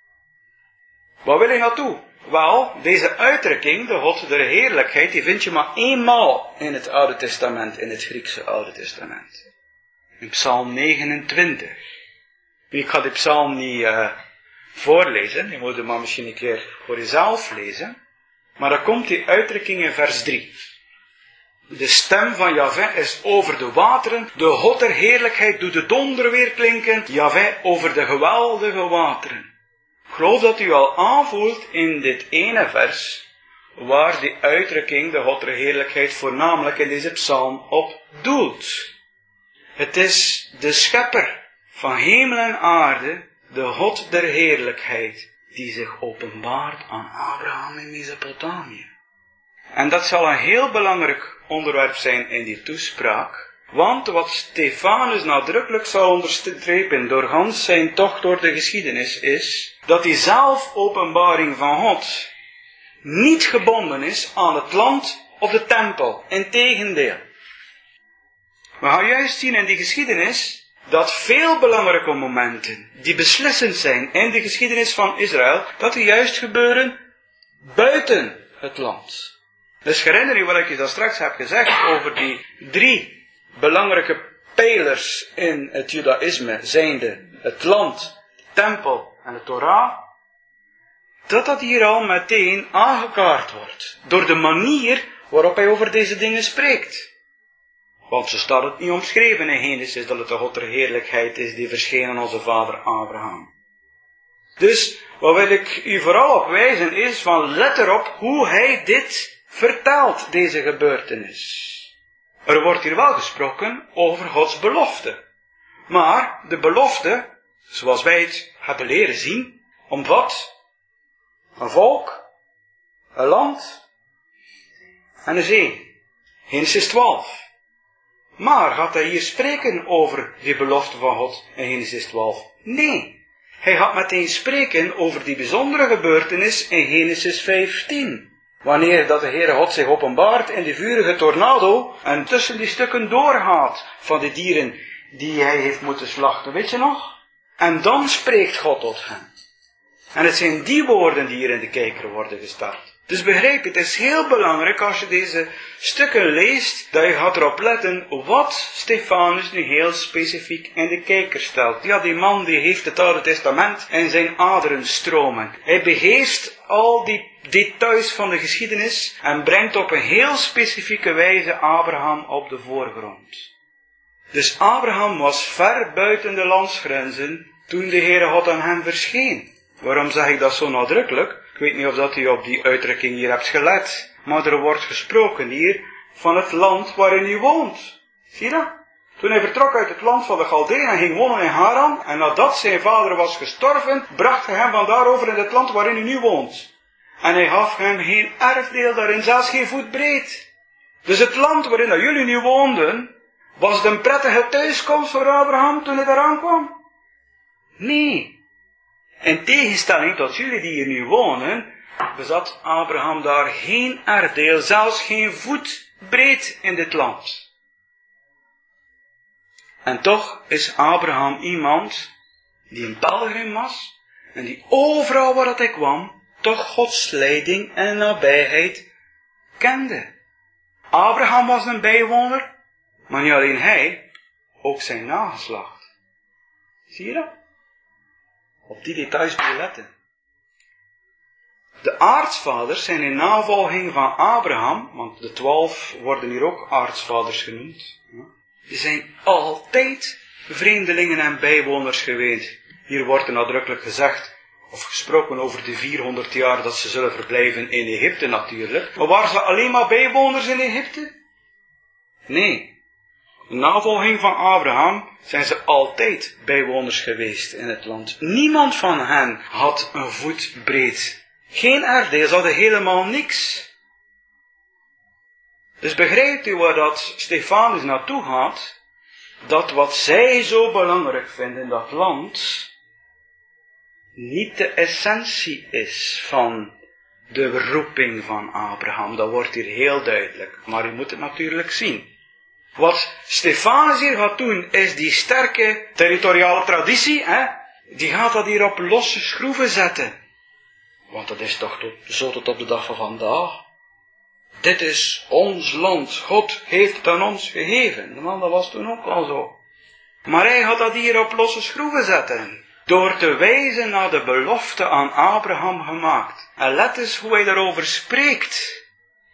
Wat wil hij naartoe? Wel, deze uitdrukking, de God der heerlijkheid, die vind je maar eenmaal in het Oude Testament, in het Griekse Oude Testament. In Psalm negenentwintig. Ik ga die psalm niet uh, voorlezen, je moet hem maar misschien een keer voor jezelf lezen. Maar dan komt die uitdrukking in vers drie. De stem van Jahwe is over de wateren, de God der heerlijkheid doet de donder weer klinken, Jahwe over de geweldige wateren. Ik geloof dat u al aanvoelt in dit ene vers, waar die uitdrukking, de God der heerlijkheid, voornamelijk in deze psalm op doelt. Het is de schepper van hemel en aarde, de God der heerlijkheid, die zich openbaart aan Abraham in Mesopotamië. En dat zal een heel belangrijk onderwerp zijn in die toespraak, want wat Stefanus nadrukkelijk zal onderstrepen door gans zijn tocht door de geschiedenis is, dat die zelfopenbaring van God niet gebonden is aan het land of de tempel. Integendeel. We gaan juist zien in die geschiedenis dat veel belangrijke momenten die beslissend zijn in de geschiedenis van Israël, dat die juist gebeuren buiten het land. Dus herinner je wat ik je daar straks heb gezegd over die drie belangrijke pijlers in het judaïsme, zijnde het land, de tempel en de Torah, dat dat hier al meteen aangekaart wordt door de manier waarop hij over deze dingen spreekt. Want zo staat het niet omschreven in Genesis dat het de God der heerlijkheid is die verscheen aan onze vader Abraham. Dus wat wil ik u vooral op wijzen is van let erop hoe hij dit vertaalt, deze gebeurtenis. Er wordt hier wel gesproken over Gods belofte. Maar de belofte, zoals wij het hebben leren zien, omvat een volk, een land en een zee. Genesis twaalf. Maar gaat hij hier spreken over die belofte van God in Genesis twaalf? Nee. Hij gaat meteen spreken over die bijzondere gebeurtenis in Genesis vijftien. Wanneer dat de Heere God zich openbaart in die vurige tornado en tussen die stukken doorgaat van de dieren die hij heeft moeten slachten. Weet je nog? En dan spreekt God tot hem. En het zijn die woorden die hier in de kijker worden gestart. Dus begrijp je, het is heel belangrijk als je deze stukken leest, dat je gaat erop letten wat Stefanus nu heel specifiek in de kijker stelt. Ja, die man die heeft het Oude Testament in zijn aderen stromen. Hij beheerst al die details van de geschiedenis en brengt op een heel specifieke wijze Abraham op de voorgrond. Dus Abraham was ver buiten de landsgrenzen toen de Heere God aan hem verscheen. Waarom zeg ik dat zo nadrukkelijk? Ik weet niet of dat u op die uitdrukking hier hebt gelet, maar er wordt gesproken hier van het land waarin u woont. Zie je dat? Toen hij vertrok uit het land van de Chaldeën en ging wonen in Haran, en nadat zijn vader was gestorven, bracht hij hem van daarover in het land waarin u nu woont. En hij gaf hem geen erfdeel daarin, zelfs geen voet breed. Dus het land waarin dat jullie nu woonden, was het een prettige thuiskomst voor Abraham toen hij daar aankwam? Nee. In tegenstelling tot jullie die hier nu wonen, bezat Abraham daar geen erfdeel, zelfs geen voet breed in dit land. En toch is Abraham iemand die een pelgrim was en die overal waar hij kwam, toch Gods leiding en nabijheid kende. Abraham was een bijwoner, maar niet alleen hij, ook zijn nageslacht. Zie je dat? Op die details moet je letten. De aartsvaders zijn in navolging van Abraham, want de twaalf worden hier ook aartsvaders genoemd. Die zijn altijd vreemdelingen en bijwoners geweest. Hier wordt er nadrukkelijk gezegd, of gesproken over de vierhonderd jaar dat ze zullen verblijven in Egypte natuurlijk. Maar waren ze alleen maar bijwoners in Egypte? Nee. In navolging van Abraham zijn ze altijd bijwoners geweest in het land. Niemand van hen had een voet breed. Geen erfdeel, ze hadden helemaal niks. Dus begrijpt u waar dat Stefanus naartoe gaat? Dat wat zij zo belangrijk vinden in dat land niet de essentie is van de roeping van Abraham. Dat wordt hier heel duidelijk. Maar u moet het natuurlijk zien. Wat Stefanus hier gaat doen, is die sterke territoriale traditie, hè, die gaat dat hier op losse schroeven zetten. Want dat is toch tot, zo tot op de dag van vandaag. Dit is ons land. God heeft het aan ons gegeven. Want dat was toen ook al zo. Maar hij gaat dat hier op losse schroeven zetten. Door te wijzen naar de belofte aan Abraham gemaakt. En let eens hoe hij daarover spreekt.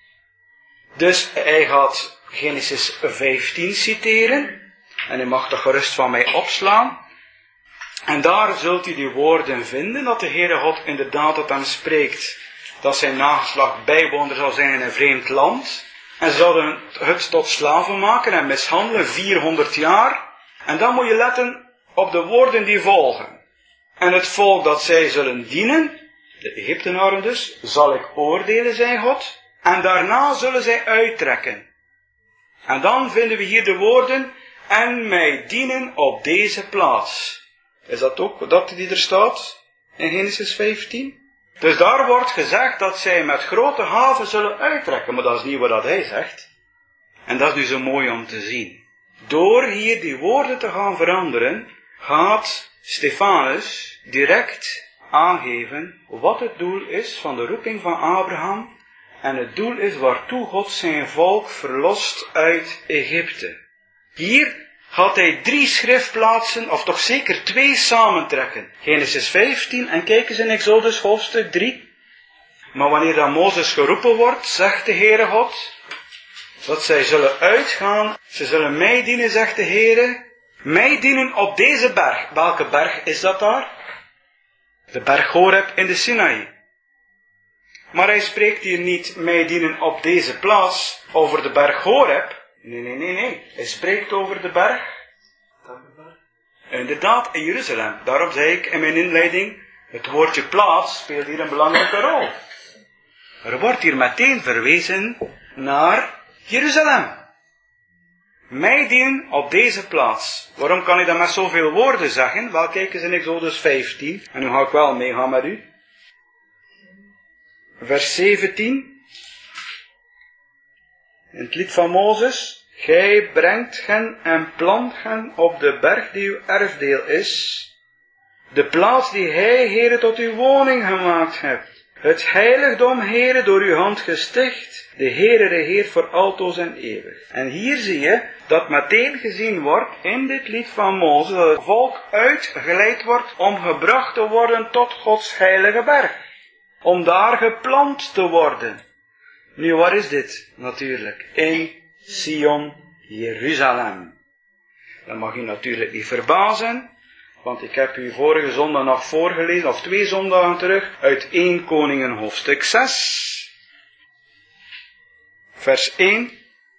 Dus hij gaat Genesis vijftien citeren. En u mag dat gerust van mij opslaan. En daar zult u die woorden vinden dat de Heere God inderdaad tot hem spreekt. Dat zijn nageslacht bijwoner zal zijn in een vreemd land. En ze zouden het tot slaven maken en mishandelen vierhonderd jaar. En dan moet je letten op de woorden die volgen. En het volk dat zij zullen dienen, de Egyptenaren dus, zal ik oordelen, zei God. En daarna zullen zij uittrekken. En dan vinden we hier de woorden, en mij dienen op deze plaats. Is dat ook dat die er staat in Genesis vijftien? Dus daar wordt gezegd dat zij met grote haven zullen uittrekken. Maar dat is niet wat dat hij zegt. En dat is nu zo mooi om te zien. Door hier die woorden te gaan veranderen, gaat Stefanus direct aangeven wat het doel is van de roeping van Abraham. En het doel is waartoe God zijn volk verlost uit Egypte. Hier gaat hij drie schriftplaatsen, of toch zeker twee, samentrekken. Genesis vijftien en kijk eens in Exodus hoofdstuk drie. Maar wanneer dan Mozes geroepen wordt, zegt de Heere God, dat zij zullen uitgaan, ze zullen mij dienen, zegt de Heere, mij dienen op deze berg. Welke berg is dat daar? De berg Horeb in de Sinaï. Maar hij spreekt hier niet, mij dienen op deze plaats, over de berg Horeb. Nee, nee, nee, nee. Hij spreekt over de berg. Inderdaad, in Jeruzalem. Daarom zei ik in mijn inleiding, het woordje plaats speelt hier een belangrijke rol. Er wordt hier meteen verwezen naar Jeruzalem. Mij dienen op deze plaats. Waarom kan ik dat met zoveel woorden zeggen? Wel, kijk eens in Exodus vijftien. En nu ga ik wel meegaan met u. Vers zeventien. In het lied van Mozes. Gij brengt gen en plant gen op de berg die uw erfdeel is. De plaats die hij, Heere, tot uw woning gemaakt hebt. Het heiligdom, Heere, door uw hand gesticht. De Heere regeert voor altoos en eeuwig. En hier zie je dat meteen gezien wordt in dit lied van Mozes dat het volk uitgeleid wordt om gebracht te worden tot Gods heilige berg. Om daar geplant te worden. Nu, waar is dit? Natuurlijk. In Sion, Jeruzalem. Dat mag u natuurlijk niet verbazen. Want ik heb u vorige zondag nog voorgelezen, of twee zondagen terug, uit eerste Koningen hoofdstuk zes. Vers één.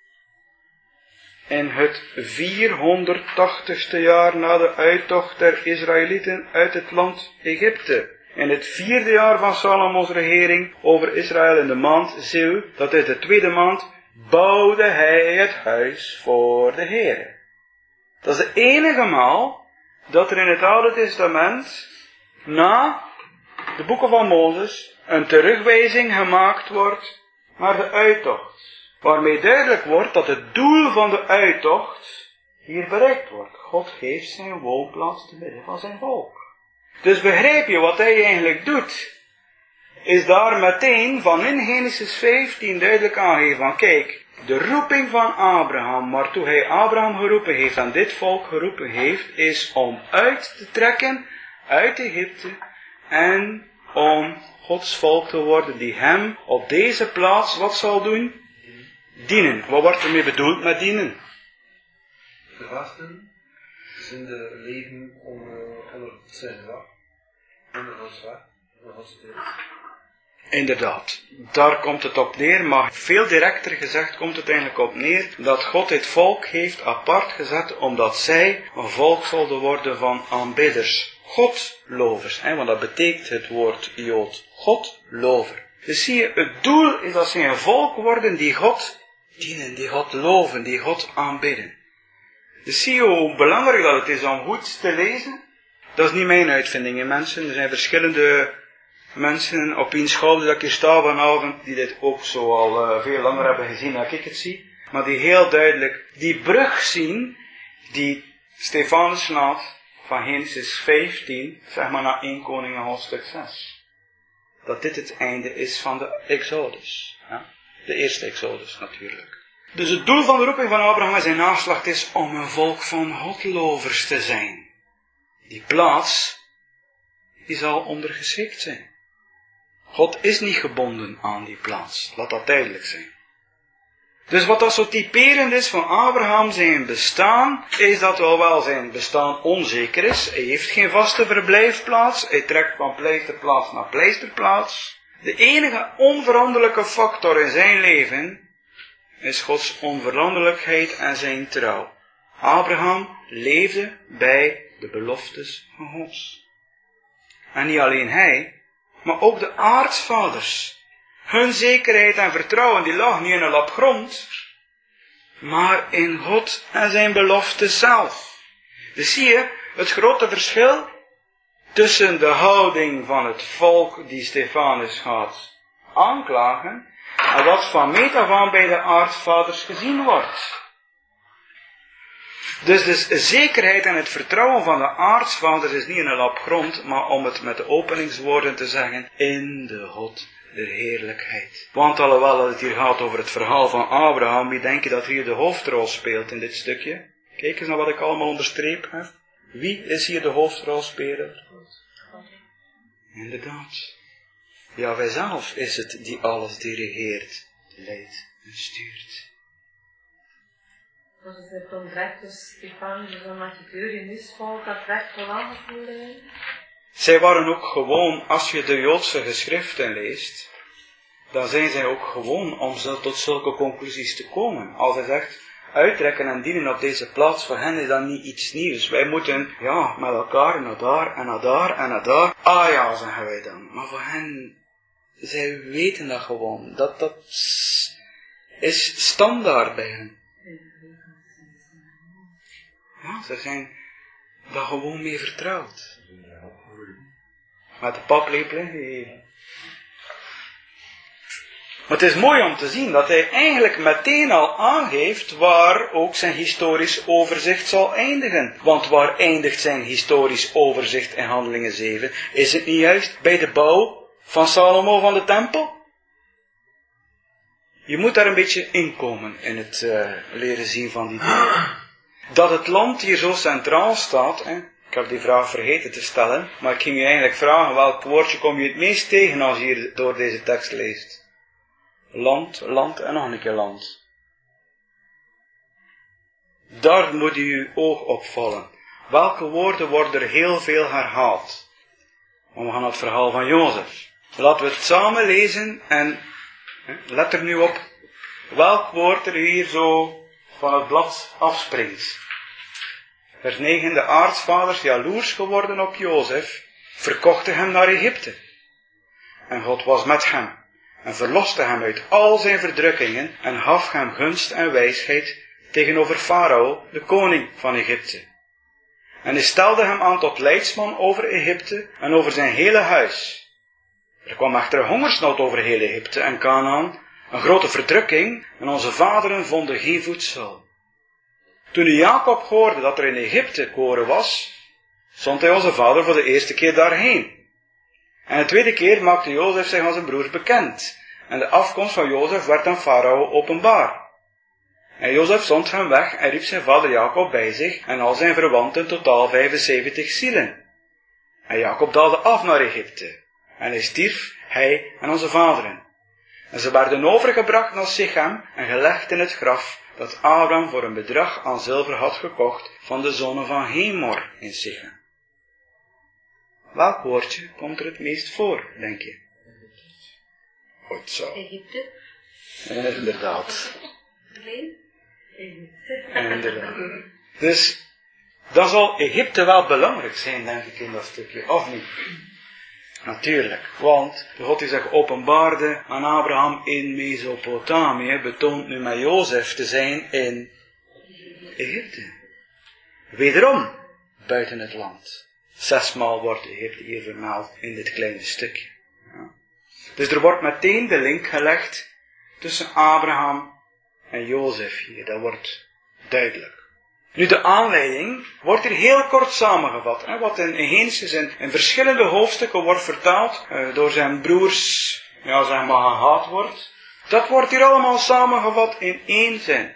In het vierhonderdtachtigste jaar na de uittocht der Israëlieten uit het land Egypte. In het vierde jaar van Salomos regering over Israël in de maand Zeeuw, dat is de tweede maand, bouwde hij het huis voor de Heere. Dat is de enige maal dat er in het Oude Testament, na de boeken van Mozes, een terugwijzing gemaakt wordt naar de uittocht. Waarmee duidelijk wordt dat het doel van de uittocht hier bereikt wordt. God geeft zijn woonplaats te midden van zijn volk. Dus begrijp je wat hij eigenlijk doet? Is daar meteen van in Genesis vijftien duidelijk aangegeven van kijk, de roeping van Abraham, waartoe hij Abraham geroepen heeft en dit volk geroepen heeft, is om uit te trekken uit Egypte en om Gods volk te worden die hem op deze plaats wat zal doen? Dienen. Wat wordt ermee bedoeld met dienen? Verwachten zijn de leven onder, onder zijn zwak, onder ons zwak, onder ons deel. Inderdaad, daar komt het op neer, maar veel directer gezegd komt het eigenlijk op neer dat God dit volk heeft apart gezet omdat zij een volk zouden worden van aanbidders. Godlovers, hè, want dat betekent het woord Jood. Godlover. Dus zie je, het doel is dat zij een volk worden die God dienen, die God loven, die God aanbidden. Dus zie je hoe belangrijk dat het is om goed te lezen? Dat is niet mijn uitvinding, hè, mensen. Er zijn verschillende mensen op wiens schouders dat ik hier sta vanavond, die dit ook zo al uh, veel langer hebben gezien dan ik het zie. Maar die heel duidelijk die brug zien, die Stefanus slaat van Genesis vijftien, zeg maar naar eerste Koningen hoofdstuk zes. Dat dit het einde is van de Exodus. Ja? De eerste Exodus natuurlijk. Dus het doel van de roeping van Abraham en zijn nageslacht is om een volk van Godlovers te zijn. Die plaats, die zal ondergeschikt zijn. God is niet gebonden aan die plaats. Laat dat duidelijk zijn. Dus wat dat zo typerend is van Abraham zijn bestaan, is dat wel wel zijn bestaan onzeker is. Hij heeft geen vaste verblijfplaats. Hij trekt van pleisterplaats naar pleisterplaats. De enige onveranderlijke factor in zijn leven is Gods onveranderlijkheid en zijn trouw. Abraham leefde bij de beloftes van God. En niet alleen hij, maar ook de aartsvaders. Hun zekerheid en vertrouwen, die lag niet in een lap grond, maar in God en zijn belofte zelf. Dus zie je het grote verschil tussen de houding van het volk die Stefanus gaat aanklagen, en wat van meet af aan bij de aartsvaders gezien wordt. Dus de zekerheid en het vertrouwen van de aartsvaders is niet in een lap grond, maar om het met de openingswoorden te zeggen, in de God der heerlijkheid. Want alhoewel dat het hier gaat over het verhaal van Abraham, wie denk je dat hier de hoofdrol speelt in dit stukje? Kijk eens naar wat ik allemaal onderstreep heb. Wie is hier de hoofdrolspeler? Inderdaad. Ja, wij zelf is het die alles dirigeert, leidt en stuurt. Dus het heeft dan direct, dus Stefanus en Matthew in dit volk dat direct wel aangevoerd. Zij waren ook gewoon, als je de Joodse geschriften leest, dan zijn zij ook gewoon om tot zulke conclusies te komen. Als hij zegt, uittrekken en dienen op deze plaats, voor hen is dat niet iets nieuws. Wij moeten, ja, met elkaar naar daar en naar daar en naar daar. Ah ja, zeggen wij dan. Maar voor hen, zij weten dat gewoon. Dat, dat is standaard bij hen. Ja, ze zijn daar gewoon mee vertrouwd. Met de paplepelen gegeven. Maar het is mooi om te zien dat hij eigenlijk meteen al aangeeft waar ook zijn historisch overzicht zal eindigen. Want waar eindigt zijn historisch overzicht in Handelingen zeven? Is het niet juist bij de bouw van Salomo van de tempel? Je moet daar een beetje inkomen in het uh, leren zien van die dingen. Dat het land hier zo centraal staat, hè? Ik heb die vraag vergeten te stellen, maar ik ging je eigenlijk vragen, welk woordje kom je het meest tegen als je hier door deze tekst leest? Land, land en nog een keer land. Daar moet u uw oog op vallen. Welke woorden worden er heel veel herhaald? Want we gaan naar het verhaal van Jozef. Laten we het samen lezen en hè, let er nu op welk woord er hier zo van het blad afspringt. Vers negen, de aartsvaders, jaloers geworden op Jozef, verkochten hem naar Egypte. En God was met hem, en verloste hem uit al zijn verdrukkingen, en gaf hem gunst en wijsheid tegenover Farao, de koning van Egypte. En hij stelde hem aan tot leidsman over Egypte en over zijn hele huis. Er kwam echter een hongersnood over heel Egypte en Kanaan, een grote verdrukking, en onze vaderen vonden geen voedsel. Toen nu Jacob hoorde dat er in Egypte koren was, zond hij onze vader voor de eerste keer daarheen. En de tweede keer maakte Jozef zich aan zijn broers bekend. En de afkomst van Jozef werd aan Farao openbaar. En Jozef zond hem weg en riep zijn vader Jacob bij zich en al zijn verwanten, totaal vijfenzeventig zielen. En Jacob daalde af naar Egypte. En hij stierf, hij en onze vaderen. En ze werden overgebracht naar Sichem en gelegd in het graf dat Abraham voor een bedrag aan zilver had gekocht van de zonen van Hemor in Sichem. Welk woordje komt er het meest voor, denk je? Goed zo. Egypte. Eh, inderdaad. Alleen? Egypte. Inderdaad. Dus, dan zal Egypte wel belangrijk zijn, denk ik, in dat stukje, of niet? Natuurlijk, want de God die zich openbaarde aan Abraham in Mesopotamië, betoont nu met Jozef te zijn in Egypte. Wederom, buiten het land. Zesmaal wordt Egypte hier vermeld in dit kleine stukje. Ja. Dus er wordt meteen de link gelegd tussen Abraham en Jozef hier. Dat wordt duidelijk. Nu, de aanleiding wordt hier heel kort samengevat. Hè, wat in Genesis in, in verschillende hoofdstukken wordt vertaald, uh, door zijn broers, ja, zeg maar, gehaat wordt. Dat wordt hier allemaal samengevat in één zin.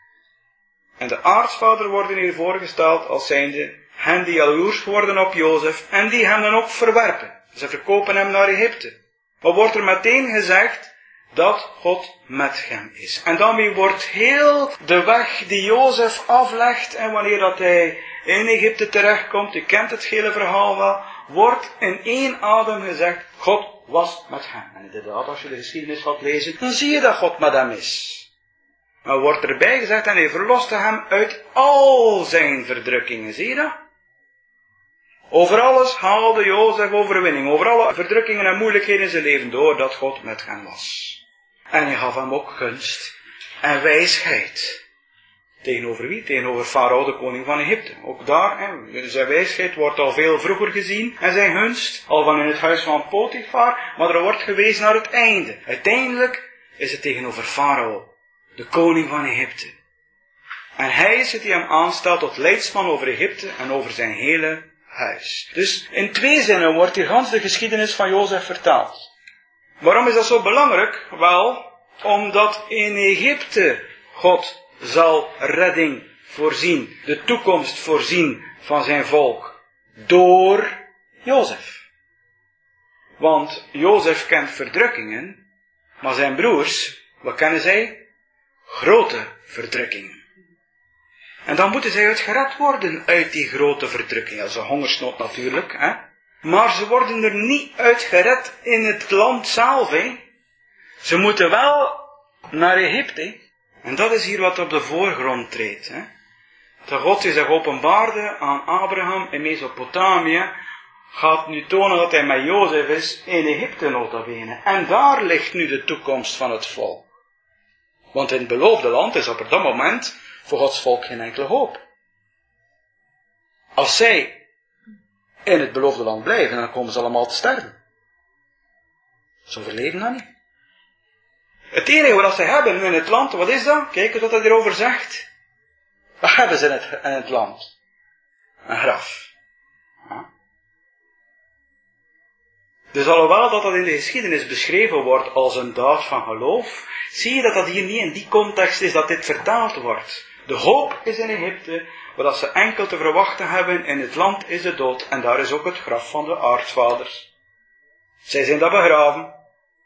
En de aartsvader worden hier voorgesteld als zijnde hen die jaloers worden op Jozef en die hem dan ook verwerpen. Ze verkopen hem naar Egypte. Maar wordt er meteen gezegd dat God met hem is. En daarmee wordt heel de weg die Jozef aflegt en wanneer dat hij in Egypte terechtkomt, u kent het hele verhaal wel, wordt in één adem gezegd, God was met hem. En inderdaad, als je de geschiedenis gaat lezen, dan zie je dat God met hem is. Maar wordt erbij gezegd, en hij verloste hem uit al zijn verdrukkingen. Zie je dat? Over alles haalde Jozef overwinning. Over alle verdrukkingen en moeilijkheden in zijn leven door dat God met hem was. En hij gaf hem ook gunst en wijsheid. Tegenover wie? Tegenover Farao, de koning van Egypte. Ook daar, hè, zijn wijsheid wordt al veel vroeger gezien. En zijn gunst, al van in het huis van Potifar. Maar er wordt gewezen naar het einde. Uiteindelijk is het tegenover Farao, de koning van Egypte. En hij is het die hem aanstelt tot leidsman over Egypte en over zijn hele huis. Dus in twee zinnen wordt hier gans de geschiedenis van Jozef vertaald. Waarom is dat zo belangrijk? Wel, omdat in Egypte God zal redding voorzien, de toekomst voorzien van zijn volk, door Jozef. Want Jozef kent verdrukkingen, maar zijn broers, wat kennen zij? Grote verdrukkingen. En dan moeten zij uitgered worden uit die grote verdrukking. Dat is een hongersnood natuurlijk, hè. Maar ze worden er niet uitgered in het land zelf, hè. Ze moeten wel naar Egypte. En dat is hier wat op de voorgrond treedt, hè. De God die zich openbaarde aan Abraham in Mesopotamië, gaat nu tonen dat hij met Jozef is in Egypte nota bene. En daar ligt nu de toekomst van het volk. Want in het beloofde land is op dat moment voor Gods volk geen enkele hoop. Als zij in het beloofde land blijven, dan komen ze allemaal te sterven. Ze overleven dat niet. Het enige wat ze hebben in het land, wat is dat? Kijk wat hij erover zegt. Wat hebben ze in het, in het land? Een graf. Ja. Dus alhoewel dat dat in de geschiedenis beschreven wordt als een daad van geloof, zie je dat dat hier niet in die context is dat dit vertaald wordt. De hoop is in Egypte, wat ze enkel te verwachten hebben in het land is de dood. En daar is ook het graf van de aartsvaders. Zij zijn daar begraven.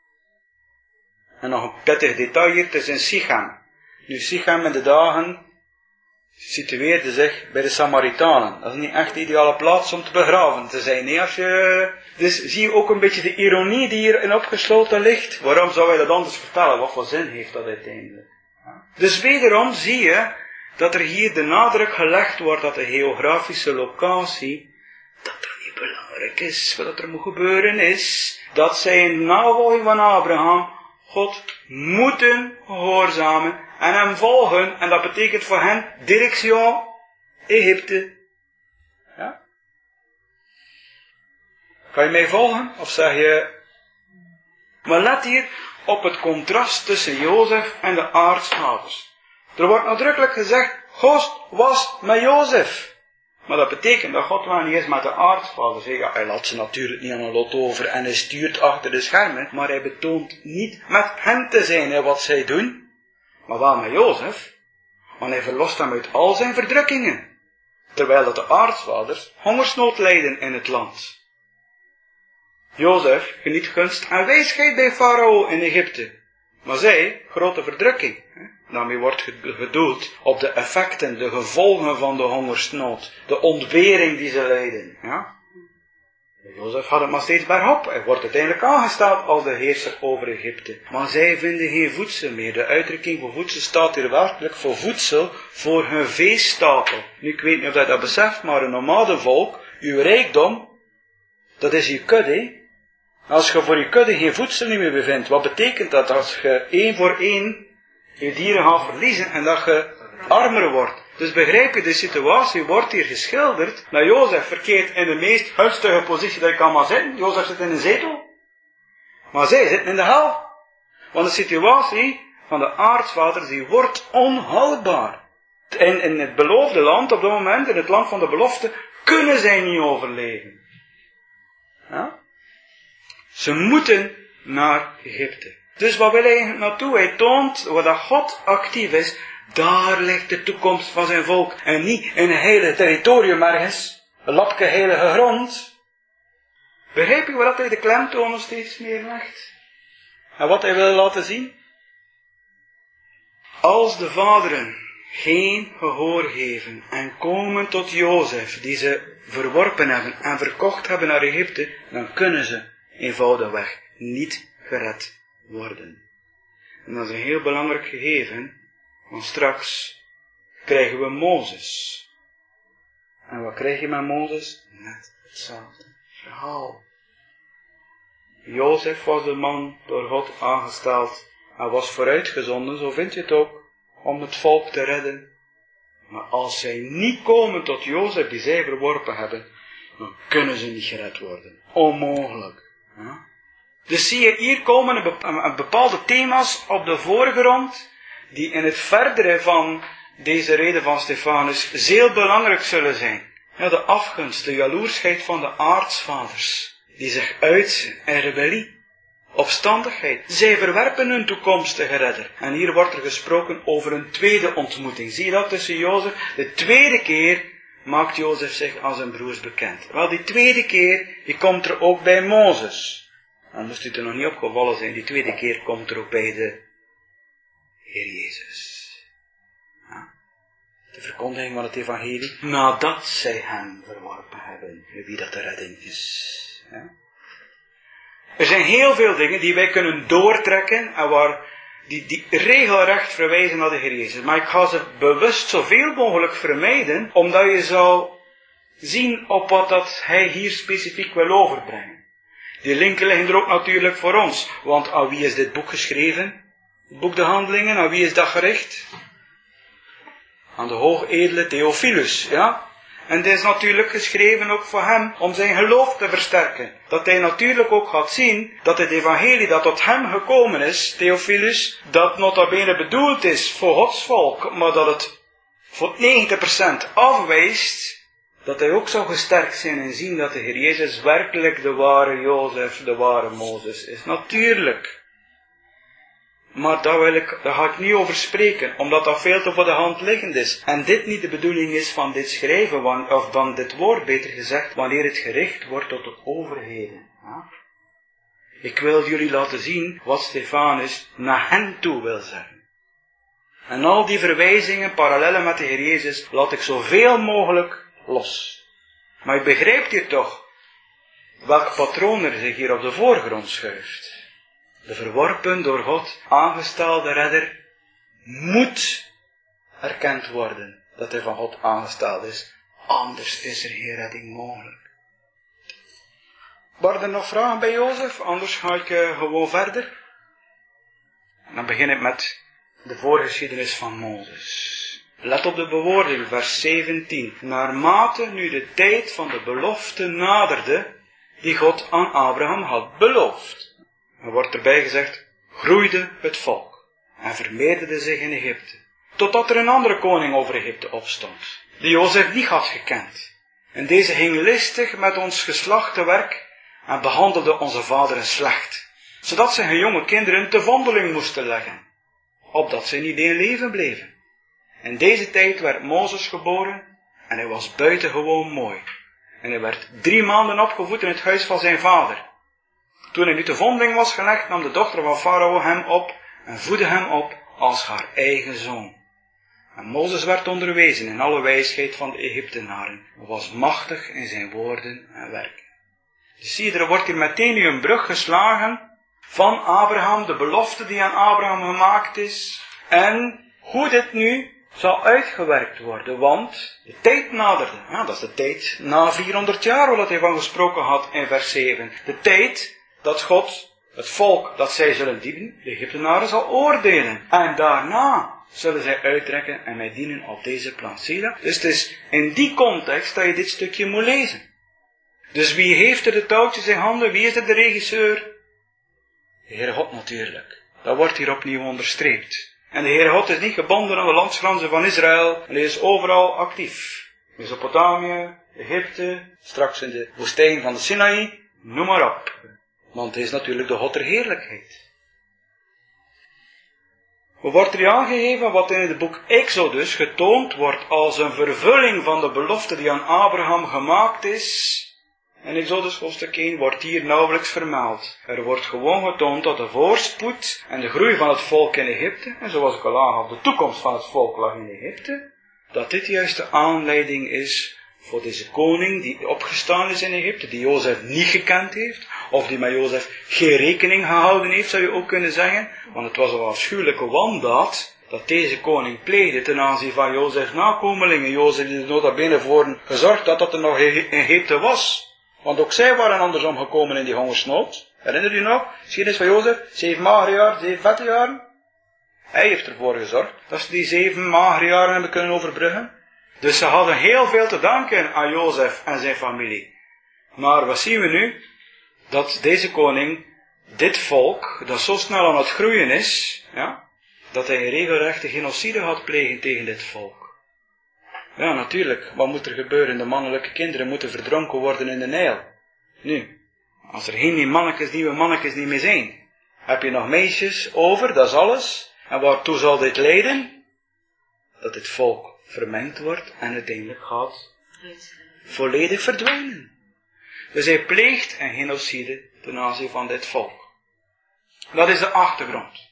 En nog een pittig detail hier, het is in Sichem. Nu Sichem in de dagen situeerde zich bij de Samaritanen. Dat is niet echt de ideale plaats om te begraven te zijn. Nee, als je... Dus zie je ook een beetje de ironie die hierin opgesloten ligt. Waarom zou hij dat anders vertellen? Wat voor zin heeft dat uiteindelijk? Dus wederom zie je dat er hier de nadruk gelegd wordt dat de geografische locatie, dat dat niet belangrijk is. Wat er moet gebeuren is, dat zij in navolging van Abraham God moeten gehoorzamen en hem volgen. En dat betekent voor hen direction Egypte. Ja? Kan je mij volgen? Of zeg je... Maar let hier op het contrast tussen Jozef en de aartsvaders. Er wordt nadrukkelijk gezegd, God was met Jozef. Maar dat betekent dat God wel niet is met de aartsvaders. Ja, hij laat ze natuurlijk niet aan een lot over en hij stuurt achter de schermen. Maar hij betoont niet met hen te zijn in wat zij doen. Maar wel met Jozef. want hij verlost hem uit al zijn verdrukkingen. Terwijl dat de aartsvaders hongersnood lijden in het land. Jozef geniet gunst en wijsheid bij Farao in Egypte. Maar zij, grote verdrukking. Daarmee wordt gedoeld op de effecten, de gevolgen van de hongersnood. De ontbering die ze lijden. Ja? Jozef had het maar steeds bergop. Hij wordt uiteindelijk aangesteld als de heerser over Egypte. Maar zij vinden geen voedsel meer. De uitdrukking voor voedsel staat hier werkelijk voor voedsel voor hun veestapel. Nu, ik weet niet of je dat beseft, maar een nomadenvolk, uw rijkdom, dat is je kudde. Als je voor je kudde geen voedsel meer bevindt, wat betekent dat? Als je één voor één je dieren gaat verliezen en dat je armer wordt. Dus begrijp je, de situatie wordt hier geschilderd dat Jozef verkeert in de meest gunstige positie dat je kan maar zitten. Jozef zit in een zetel. Maar zij zitten in de hel. Want de situatie van de aartsvaders die wordt onhoudbaar. En in het beloofde land, op dat moment, in het land van de belofte, kunnen zij niet overleven. Ja? Ze moeten naar Egypte. Dus wat wil hij eigenlijk naartoe? Hij toont waar dat God actief is. Daar ligt de toekomst van zijn volk. En niet in een hele territorium ergens. Een lapje heilige grond. Begrijp je wat hij de klemtoon steeds meer legt? En wat hij wil laten zien? Als de vaderen geen gehoor geven en komen tot Jozef, die ze verworpen hebben en verkocht hebben naar Egypte, dan kunnen ze eenvoudigweg niet gered worden. En dat is een heel belangrijk gegeven, want straks krijgen we Mozes. En wat krijg je met Mozes? Net hetzelfde verhaal. Jozef was de man door God aangesteld en was vooruitgezonden, zo vind je het ook, om het volk te redden. Maar als zij niet komen tot Jozef die zij verworpen hebben, dan kunnen ze niet gered worden. Onmogelijk. Ja? Dus zie je, hier komen een bepaalde thema's op de voorgrond, die in het verdere van deze reden van Stefanus zeer belangrijk zullen zijn. Ja, de afgunst, de jaloersheid van de aartsvaders, die zich uit in rebellie, opstandigheid. Zij verwerpen hun toekomstige redder. En hier wordt er gesproken over een tweede ontmoeting. Zie je dat tussen Jozef? De tweede keer maakt Jozef zich aan zijn broers bekend. Wel, die tweede keer, die komt er ook bij Mozes. Dan moest u er nog niet opgevallen zijn, die tweede keer komt er ook bij de Heer Jezus. Ja. De verkondiging van het evangelie, nadat zij hem verworpen hebben, wie dat de redding is. Ja. Er zijn heel veel dingen die wij kunnen doortrekken en waar, die, die regelrecht verwijzen naar de Heer Jezus. Maar ik ga ze bewust zoveel mogelijk vermijden, omdat je zou zien op wat dat hij hier specifiek wil overbrengen. Die linken liggen er ook natuurlijk voor ons, want aan wie is dit boek geschreven? Het boek de Handelingen, aan wie is dat gericht? Aan de hoogedele Theophilus, ja? En dit is natuurlijk geschreven ook voor hem, om zijn geloof te versterken. Dat hij natuurlijk ook gaat zien, dat het evangelie dat tot hem gekomen is, Theophilus, dat nota bene bedoeld is voor Gods volk, maar dat het voor negentig procent afwijst, dat hij ook zou gesterkt zijn en zien dat de Heer Jezus werkelijk de ware Jozef, de ware Mozes is. Natuurlijk. Maar daar, wil ik, daar ga ik niet over spreken, omdat dat veel te voor de hand liggend is. En dit niet de bedoeling is van dit schrijven, of van dit woord, beter gezegd, wanneer het gericht wordt tot de overheden. Ja? Ik wil jullie laten zien wat Stefanus naar hen toe wil zeggen. En al die verwijzingen, parallellen met de Heer Jezus, laat ik zoveel mogelijk los. Maar je begrijpt hier toch welk patroon er zich hier op de voorgrond schuift. De verworpen door God aangestelde redder moet erkend worden dat hij van God aangesteld is. Anders is er geen redding mogelijk. Waren er nog vragen bij Jozef? Anders ga ik uh, gewoon verder. En dan begin ik met de voorgeschiedenis van Mozes. Let op de bewoording, vers zeventien. Naarmate nu de tijd van de belofte naderde, die God aan Abraham had beloofd. Er wordt erbij gezegd, groeide het volk en vermeerderde zich in Egypte. Totdat er een andere koning over Egypte opstond, die Jozef niet had gekend. En deze ging listig met ons geslacht te werk en behandelde onze vaderen slecht, zodat zijn jonge kinderen te vondeling moesten leggen, opdat zij niet in leven bleven. In deze tijd werd Mozes geboren en hij was buitengewoon mooi. En hij werd drie maanden opgevoed in het huis van zijn vader. Toen hij nu te vondeling was gelegd, nam de dochter van Farao hem op en voedde hem op als haar eigen zoon. En Mozes werd onderwezen in alle wijsheid van de Egyptenaren en was machtig in zijn woorden en werken. Dus zie je, er wordt hier meteen nu een brug geslagen van Abraham, de belofte die aan Abraham gemaakt is, en hoe dit nu zal uitgewerkt worden, want de tijd naderde. Ja, dat is de tijd na vierhonderd jaar, waar hij van gesproken had in vers zeven. De tijd dat God het volk dat zij zullen dienen, de Egyptenaren, zal oordelen. En daarna zullen zij uittrekken en mij dienen op deze plaats. Zie je dat? Dus het is in die context dat je dit stukje moet lezen. Dus wie heeft er de touwtjes in handen? Wie is er de regisseur? De Heere God natuurlijk. Dat wordt hier opnieuw onderstreept. En de Heere God is niet gebonden aan de landsgrenzen van Israël. En hij is overal actief. Mesopotamië, Egypte, straks in de woestijn van de Sinaï, noem maar op. Want hij is natuurlijk de God der heerlijkheid. Hoe wordt er aangegeven wat in het boek Exodus getoond wordt als een vervulling van de belofte die aan Abraham gemaakt is? In Exodus hoofdstuk één wordt hier nauwelijks vermeld. Er wordt gewoon getoond dat de voorspoed en de groei van het volk in Egypte, en zoals ik al aangaf, de toekomst van het volk lag in Egypte, dat dit juist de aanleiding is voor deze koning die opgestaan is in Egypte, die Jozef niet gekend heeft, of die met Jozef geen rekening gehouden heeft, zou je ook kunnen zeggen, want het was een afschuwelijke wandaad dat deze koning pleegde ten aanzien van Jozefs nakomelingen. Jozef heeft er nota bene voor gezorgd dat dat er nog in Egypte was. Want ook zij waren andersom gekomen in die hongersnood. Herinner u nog? Geschiedenis van Jozef, zeven magere jaren, zeven vette jaren. Hij heeft ervoor gezorgd dat ze die zeven magere jaren hebben kunnen overbruggen. Dus ze hadden heel veel te danken aan Jozef en zijn familie. Maar wat zien we nu? Dat deze koning, dit volk, dat zo snel aan het groeien is, ja, dat hij een regelrechte genocide gaat plegen tegen dit volk. Ja, natuurlijk, wat moet er gebeuren? De mannelijke kinderen moeten verdronken worden in de Nijl. Nu, als er geen mannetjes, nieuwe mannetjes niet meer zijn, heb je nog meisjes over, dat is alles. En waartoe zal dit leiden? Dat dit volk vermengd wordt en uiteindelijk gaat volledig verdwijnen. Dus hij pleegt een genocide ten aanzien van dit volk. Dat is de achtergrond.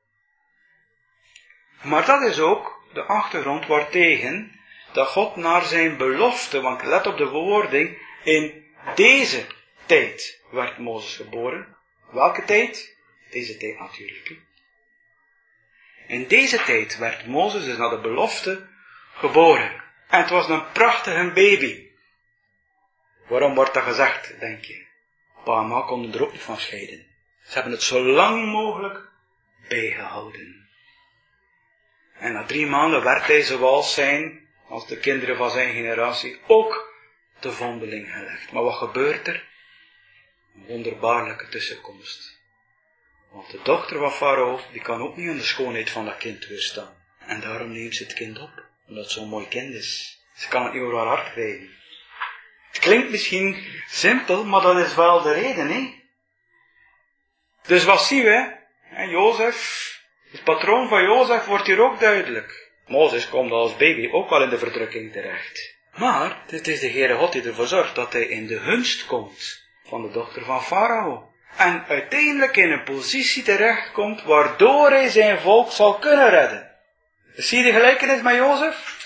Maar dat is ook de achtergrond waartegen dat God naar zijn belofte, want let op de bewoording, in deze tijd werd Mozes geboren. Welke tijd? Deze tijd natuurlijk. In deze tijd werd Mozes dus naar de belofte geboren. En het was een prachtige baby. Waarom wordt dat gezegd, denk je? Pa en ma konden er ook niet van scheiden. Ze hebben het zo lang mogelijk bijgehouden. En na drie maanden werd hij zoals zijn, als de kinderen van zijn generatie, ook te vondeling gelegd. Maar wat gebeurt er? Een wonderbaarlijke tussenkomst. Want de dochter van Farao, die kan ook niet aan de schoonheid van dat kind weerstaan. En daarom neemt ze het kind op, omdat het zo'n mooi kind is. Ze kan het niet over haar hart krijgen. Het klinkt misschien simpel, maar dat is wel de reden, hè? Dus wat zien we? En Jozef, het patroon van Jozef wordt hier ook duidelijk. Mozes komt als baby ook wel in de verdrukking terecht. Maar het is de Heere God die ervoor zorgt dat hij in de gunst komt van de dochter van Farao. En uiteindelijk in een positie terechtkomt waardoor hij zijn volk zal kunnen redden. Zie je de gelijkenis met Jozef?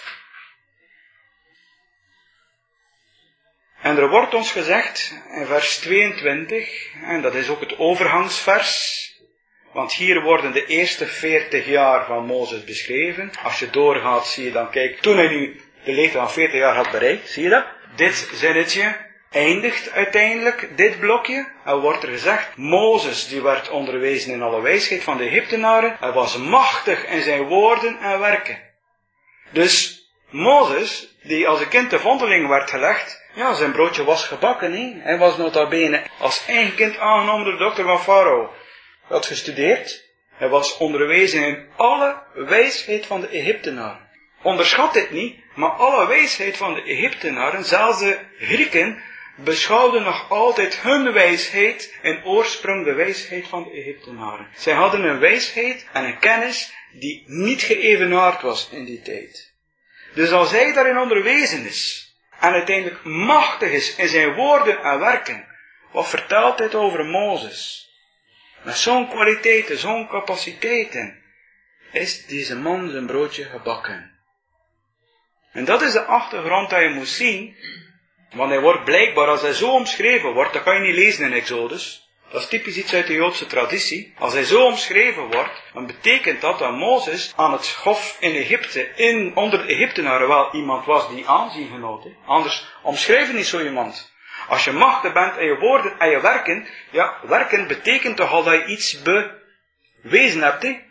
En er wordt ons gezegd in vers tweeëntwintig, en dat is ook het overgangsvers, want hier worden de eerste veertig jaar van Mozes beschreven. Als je doorgaat, zie je dan, kijk, toen hij nu de leeftijd van veertig jaar had bereikt, zie je dat? Dit zinnetje eindigt uiteindelijk, dit blokje. Er wordt er gezegd, Mozes die werd onderwezen in alle wijsheid van de Egyptenaren. Hij was machtig in zijn woorden en werken. Dus Mozes, die als een kind te vondeling werd gelegd, ja, zijn broodje was gebakken, hè? Hij was nota bene als eigen kind aangenomen door de dochter van Farao. Hij had gestudeerd. Hij was onderwezen in alle wijsheid van de Egyptenaren. Onderschat dit niet, maar alle wijsheid van de Egyptenaren, zelfs de Grieken, beschouwden nog altijd hun wijsheid in oorsprong de wijsheid van de Egyptenaren. Zij hadden een wijsheid en een kennis die niet geëvenaard was in die tijd. Dus als hij daarin onderwezen is, en uiteindelijk machtig is in zijn woorden en werken, wat vertelt dit over Mozes? Met zo'n kwaliteiten, zo'n capaciteiten, is deze man zijn broodje gebakken. En dat is de achtergrond dat je moet zien, want hij wordt blijkbaar, als hij zo omschreven wordt, dat kan je niet lezen in Exodus. Dat is typisch iets uit de Joodse traditie. Als hij zo omschreven wordt, dan betekent dat dat Mozes aan het hof in Egypte, in, onder de Egyptenaren wel iemand was die aanzien genoot. He. Anders omschrijven niet zo iemand. Als je machtig bent in je woorden en je werken, ja, werken betekent toch al dat je iets bewezen hebt. He.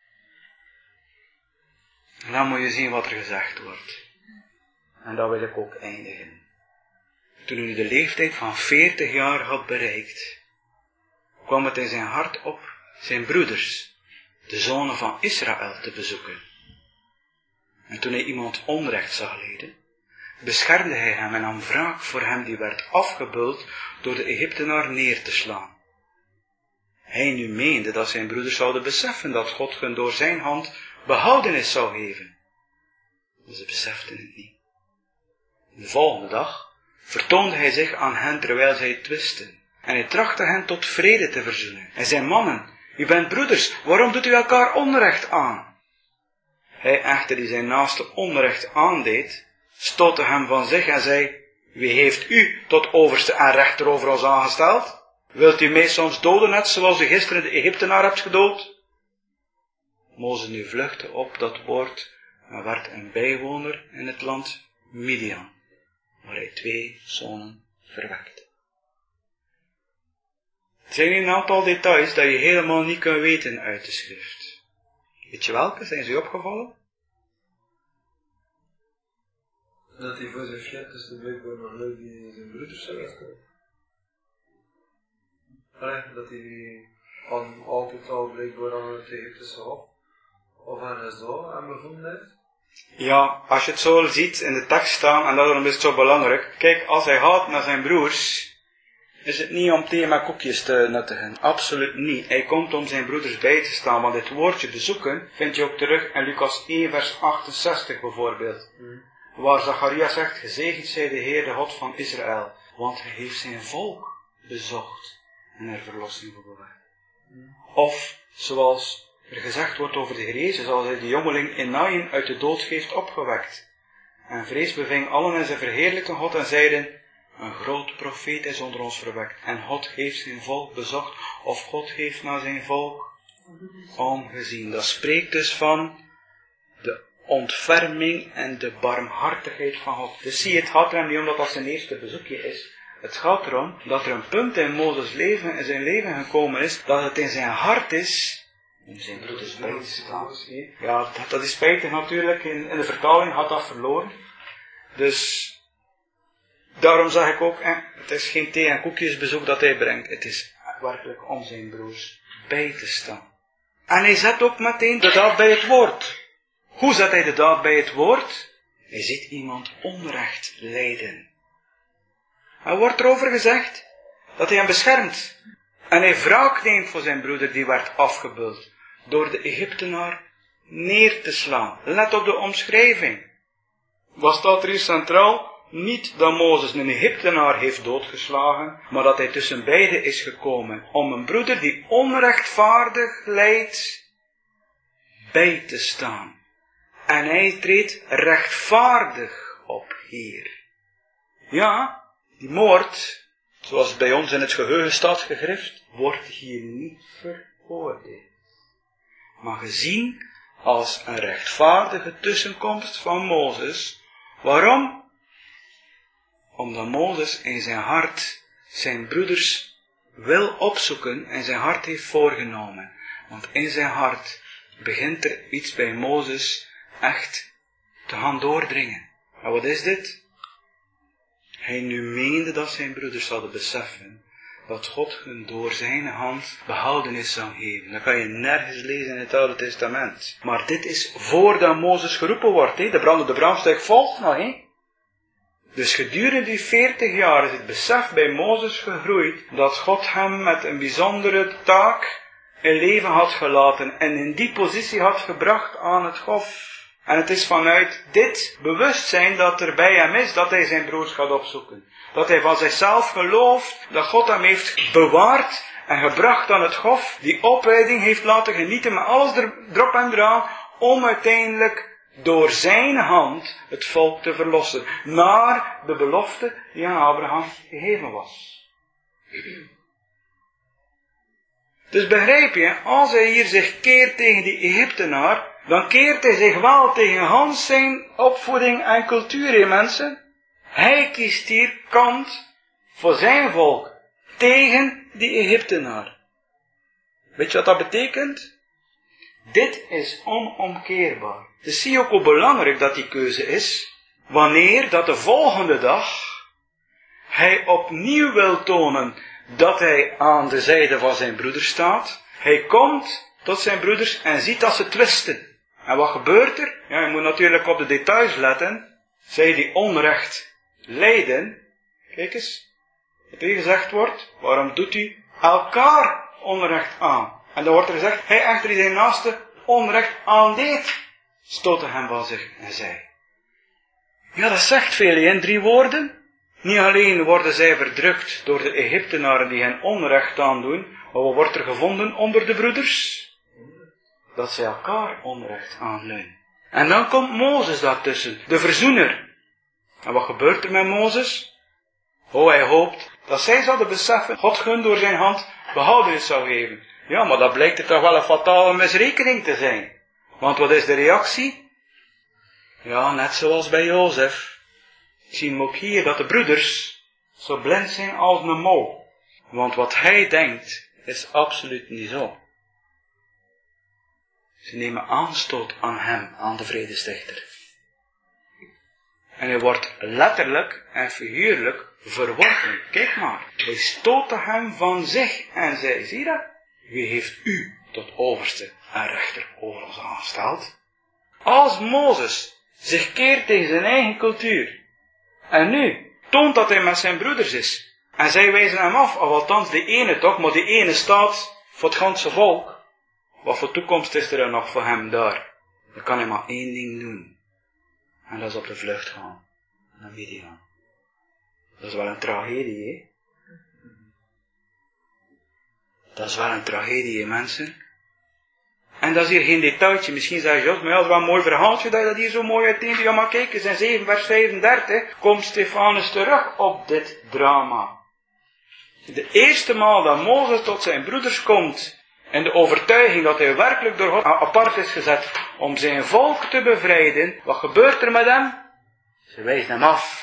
En dan moet je zien wat er gezegd wordt. En dat wil ik ook eindigen. Toen hij de leeftijd van veertig jaar had bereikt, kwam het in zijn hart op zijn broeders, de zonen van Israël, te bezoeken. En toen hij iemand onrecht zag lijden, beschermde hij hem en nam wraak voor hem die werd afgebeuld door de Egyptenaar neer te slaan. Hij nu meende dat zijn broeders zouden beseffen dat God hun door zijn hand behoudenis zou geven. Maar ze beseften het niet. De volgende dag vertoonde hij zich aan hen terwijl zij twisten. En hij trachtte hen tot vrede te verzoenen. Hij zei, mannen, u bent broeders, waarom doet u elkaar onrecht aan? Hij echter die zijn naaste onrecht aandeed, stootte hem van zich en zei, wie heeft u tot overste en rechter over ons aangesteld? Wilt u mij soms doden net zoals u gisteren de Egyptenaar hebt gedood? Mozes nu vluchtte op dat woord en werd een bijwoner in het land Midian, waar hij twee zonen verwekte. Er zijn een aantal details dat je helemaal niet kunt weten uit de schrift. Weet je welke? Zijn ze je opgevallen? Dat hij voor zijn fiat is de blijkbaar nog leuk die zijn broeders zou uitkomen. Allee, dat hij al, altijd al blijkbaar aan het Egyptische hof of aan het zo aan bevonden heeft. Ja, als je het zo ziet in de tekst staan, en daarom is het zo belangrijk. Kijk, als hij gaat naar zijn broers, is het niet om thee met koekjes te nuttigen. Absoluut niet. Hij komt om zijn broeders bij te staan, want dit woordje bezoeken vind je ook terug in Lucas één vers achtenzestig bijvoorbeeld. Mm. Waar Zacharias zegt, gezegend zij de Heer, de God van Israël, want hij heeft zijn volk bezocht en er verlossing voor bewaard. Mm. Of, zoals er gezegd wordt over de Heer Jezus, als hij de jongeling in Naïn uit de dood heeft opgewekt. En vrees beving allen en ze verheerlijkten God en zeiden, een groot profeet is onder ons verwekt. En God heeft zijn volk bezocht, of God heeft naar zijn volk omgezien. Dat spreekt dus van de ontferming en de barmhartigheid van God. Dus zie je, het gaat er niet om dat dat zijn eerste bezoekje is. Het gaat erom dat er een punt in Mozes leven, in zijn leven gekomen is, dat het in zijn hart is om zijn broeders bij te staan. Ja, dat, dat is spijtig natuurlijk. In, in de vertaling had dat verloren. Dus daarom zeg ik ook, eh, het is geen thee- en koekjesbezoek dat hij brengt. Het is werkelijk om zijn broers bij te staan. En hij zet ook meteen de daad bij het woord. Hoe zet hij de daad bij het woord? Hij ziet iemand onrecht lijden. Er wordt erover gezegd dat hij hem beschermt. En hij wraak neemt voor zijn broeder die werd afgebeuld door de Egyptenaar neer te slaan. Let op de omschrijving. Wat staat er hier centraal? Niet dat Mozes een Egyptenaar heeft doodgeslagen, maar dat hij tussen beiden is gekomen om een broeder die onrechtvaardig lijdt bij te staan. En hij treedt rechtvaardig op hier. Ja, die moord, zoals bij ons in het geheugen staat gegrift, wordt hier niet veroordeeld, maar gezien als een rechtvaardige tussenkomst van Mozes. Waarom? Omdat Mozes in zijn hart zijn broeders wil opzoeken en zijn hart heeft voorgenomen. Want in zijn hart begint er iets bij Mozes echt te gaan doordringen. En wat is dit? Hij nu meende dat zijn broeders zouden beseffen dat God hun door zijn hand behoudenis zou geven. Dat kan je nergens lezen in het Oude Testament. Maar dit is voordat Mozes geroepen wordt. He. De brand, de brandstuig volgt nog. He. Dus gedurende die veertig jaar is het besef bij Mozes gegroeid dat God hem met een bijzondere taak in leven had gelaten en in die positie had gebracht aan het hof. En het is vanuit dit bewustzijn dat er bij hem is dat hij zijn broers gaat opzoeken. Dat hij van zichzelf gelooft dat God hem heeft bewaard en gebracht aan het hof. Die opleiding heeft laten genieten met alles erop en eraan. Om uiteindelijk door zijn hand het volk te verlossen. Naar de belofte die aan Abraham gegeven was. Dus begrijp je, als hij hier zich keert tegen die Egyptenaar, dan keert hij zich wel tegen Hans zijn opvoeding en cultuur, hè mensen. Hij kiest hier kant voor zijn volk, tegen die Egyptenaar. Weet je wat dat betekent? Dit is onomkeerbaar. Dus zie je ook hoe belangrijk dat die keuze is, wanneer dat de volgende dag hij opnieuw wil tonen dat hij aan de zijde van zijn broeders staat. Hij komt tot zijn broeders en ziet dat ze twisten. En wat gebeurt er? Ja, je moet natuurlijk op de details letten. Zij die onrecht lijden. Kijk eens. Wat hier gezegd wordt. Waarom doet u elkaar onrecht aan? En dan wordt er gezegd. Hij echter die zijn naaste onrecht aandeed. Stootte hem van zich en zei. Ja, dat zegt veel in drie woorden. Niet alleen worden zij verdrukt door de Egyptenaren die hen onrecht aandoen. Maar wat wordt er gevonden onder de broeders? Dat zij elkaar onrecht aandoen. En dan komt Mozes daartussen, de verzoener. En wat gebeurt er met Mozes? Oh, hij hoopt dat zij zouden beseffen, God gun door zijn hand behoudenis zou geven. Ja, maar dat blijkt er toch wel een fatale misrekening te zijn. Want wat is de reactie? Ja, net zoals bij Jozef. Zien we ook hier dat de broeders zo blind zijn als een mol. Want wat hij denkt, is absoluut niet zo. Ze nemen aanstoot aan hem, aan de vredestichter. En hij wordt letterlijk en figuurlijk verworpen. Kijk maar. Hij stootte hem van zich en zei, zie je dat? Wie heeft u tot overste en rechter over ons aangesteld? Als Mozes zich keert tegen zijn eigen cultuur. En nu toont dat hij met zijn broeders is. En zij wijzen hem af, of althans de ene toch, maar die ene staat voor het ganse volk. Wat voor toekomst is er nog voor hem daar? Dan kan hij maar één ding doen. En dat is op de vlucht gaan. Naar Midian. Dat is wel een tragedie, hè? Dat is wel een tragedie, hè, mensen? En dat is hier geen detailtje. Misschien zeg je, Jos, maar ja, dat is wel een mooi verhaaltje dat je dat hier zo mooi uiteendoet. Ja, maar kijk eens, in zeven vers vijfendertig komt Stefanus terug op dit drama. De eerste maal dat Mozes tot zijn broeders komt, in de overtuiging dat hij werkelijk door God apart is gezet om zijn volk te bevrijden, wat gebeurt er met hem? Ze wijzen hem af.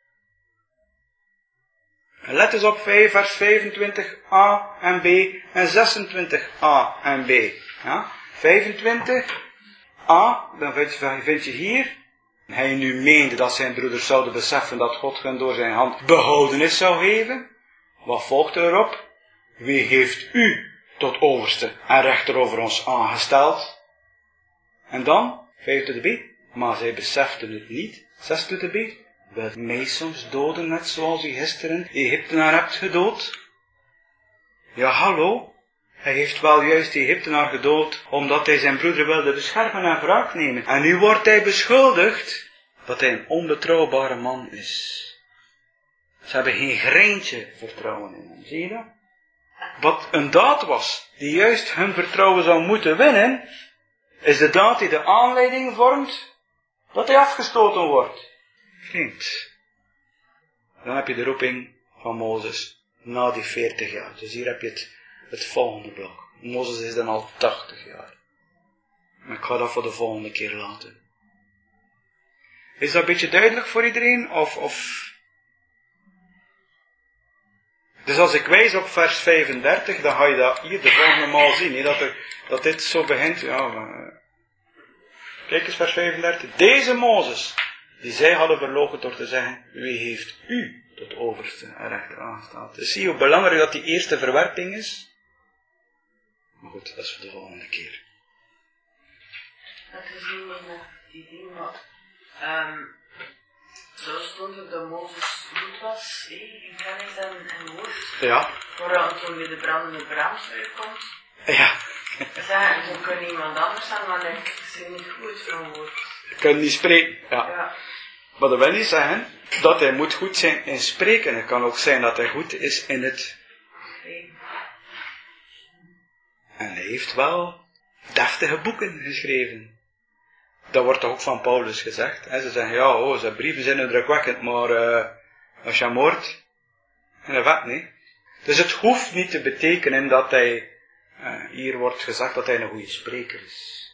En let eens op vijf vers vijfentwintig a en b en zesentwintig a en b. Ja? vijfentwintig a, dan vind je hier. Hij nu meende dat zijn broeders zouden beseffen dat God hen door zijn hand behoudenis zou geven. Wat volgt erop? Wie heeft u tot overste en rechter over ons aangesteld? En dan, vijfde b, maar zij beseften het niet. Zesde b, wilt mij soms doden net zoals u gisteren Egyptenaar hebt gedood? Ja, hallo. Hij heeft wel juist die Egyptenaar gedood, omdat hij zijn broeder wilde beschermen en wraak nemen. En nu wordt hij beschuldigd dat hij een onbetrouwbare man is. Ze hebben geen greintje vertrouwen in hem, zie je dat? Wat een daad was, die juist hun vertrouwen zou moeten winnen, is de daad die de aanleiding vormt, dat hij afgestoten wordt. Vreemd. Dan heb je de roeping van Mozes, na die veertig jaar. Dus hier heb je het, het volgende blok. Mozes is dan al tachtig jaar. Maar ik ga dat voor de volgende keer laten. Is dat een beetje duidelijk voor iedereen? Of... of Dus als ik wijs op vers vijfendertig, dan ga je dat hier de volgende maal zien. He, dat, er, dat dit zo begint. Ja, maar, kijk eens vers vijfendertig. Deze Mozes, die zij hadden verloochend door te zeggen, wie heeft u tot overste en rechter aangesteld? Dus zie je hoe belangrijk dat die eerste verwerping is? Maar goed, dat is voor de volgende keer. Dat is niet meer die ding, maar... Um, zo stond het dat Mozes goed was, eh, in kennis en, en woord. Ja. Vooral toen weer de brandende braamsvuur komt. Ja. Zeggen, ze kunnen iemand anders zijn, maar ik zie niet goed van woord. Je kunt niet spreken. Ja. Ja. Maar dat wil niet zeggen dat hij moet goed zijn in spreken. Het kan ook zijn dat hij goed is in het. Nee. En hij heeft wel deftige boeken geschreven. Dat wordt toch ook van Paulus gezegd. Hè? Ze zeggen, ja, oh, zijn brieven zijn indrukwekkend, maar uh, als je moordt, en dat vet niet. Dus het hoeft niet te betekenen dat hij, uh, hier wordt gezegd dat hij een goede spreker is.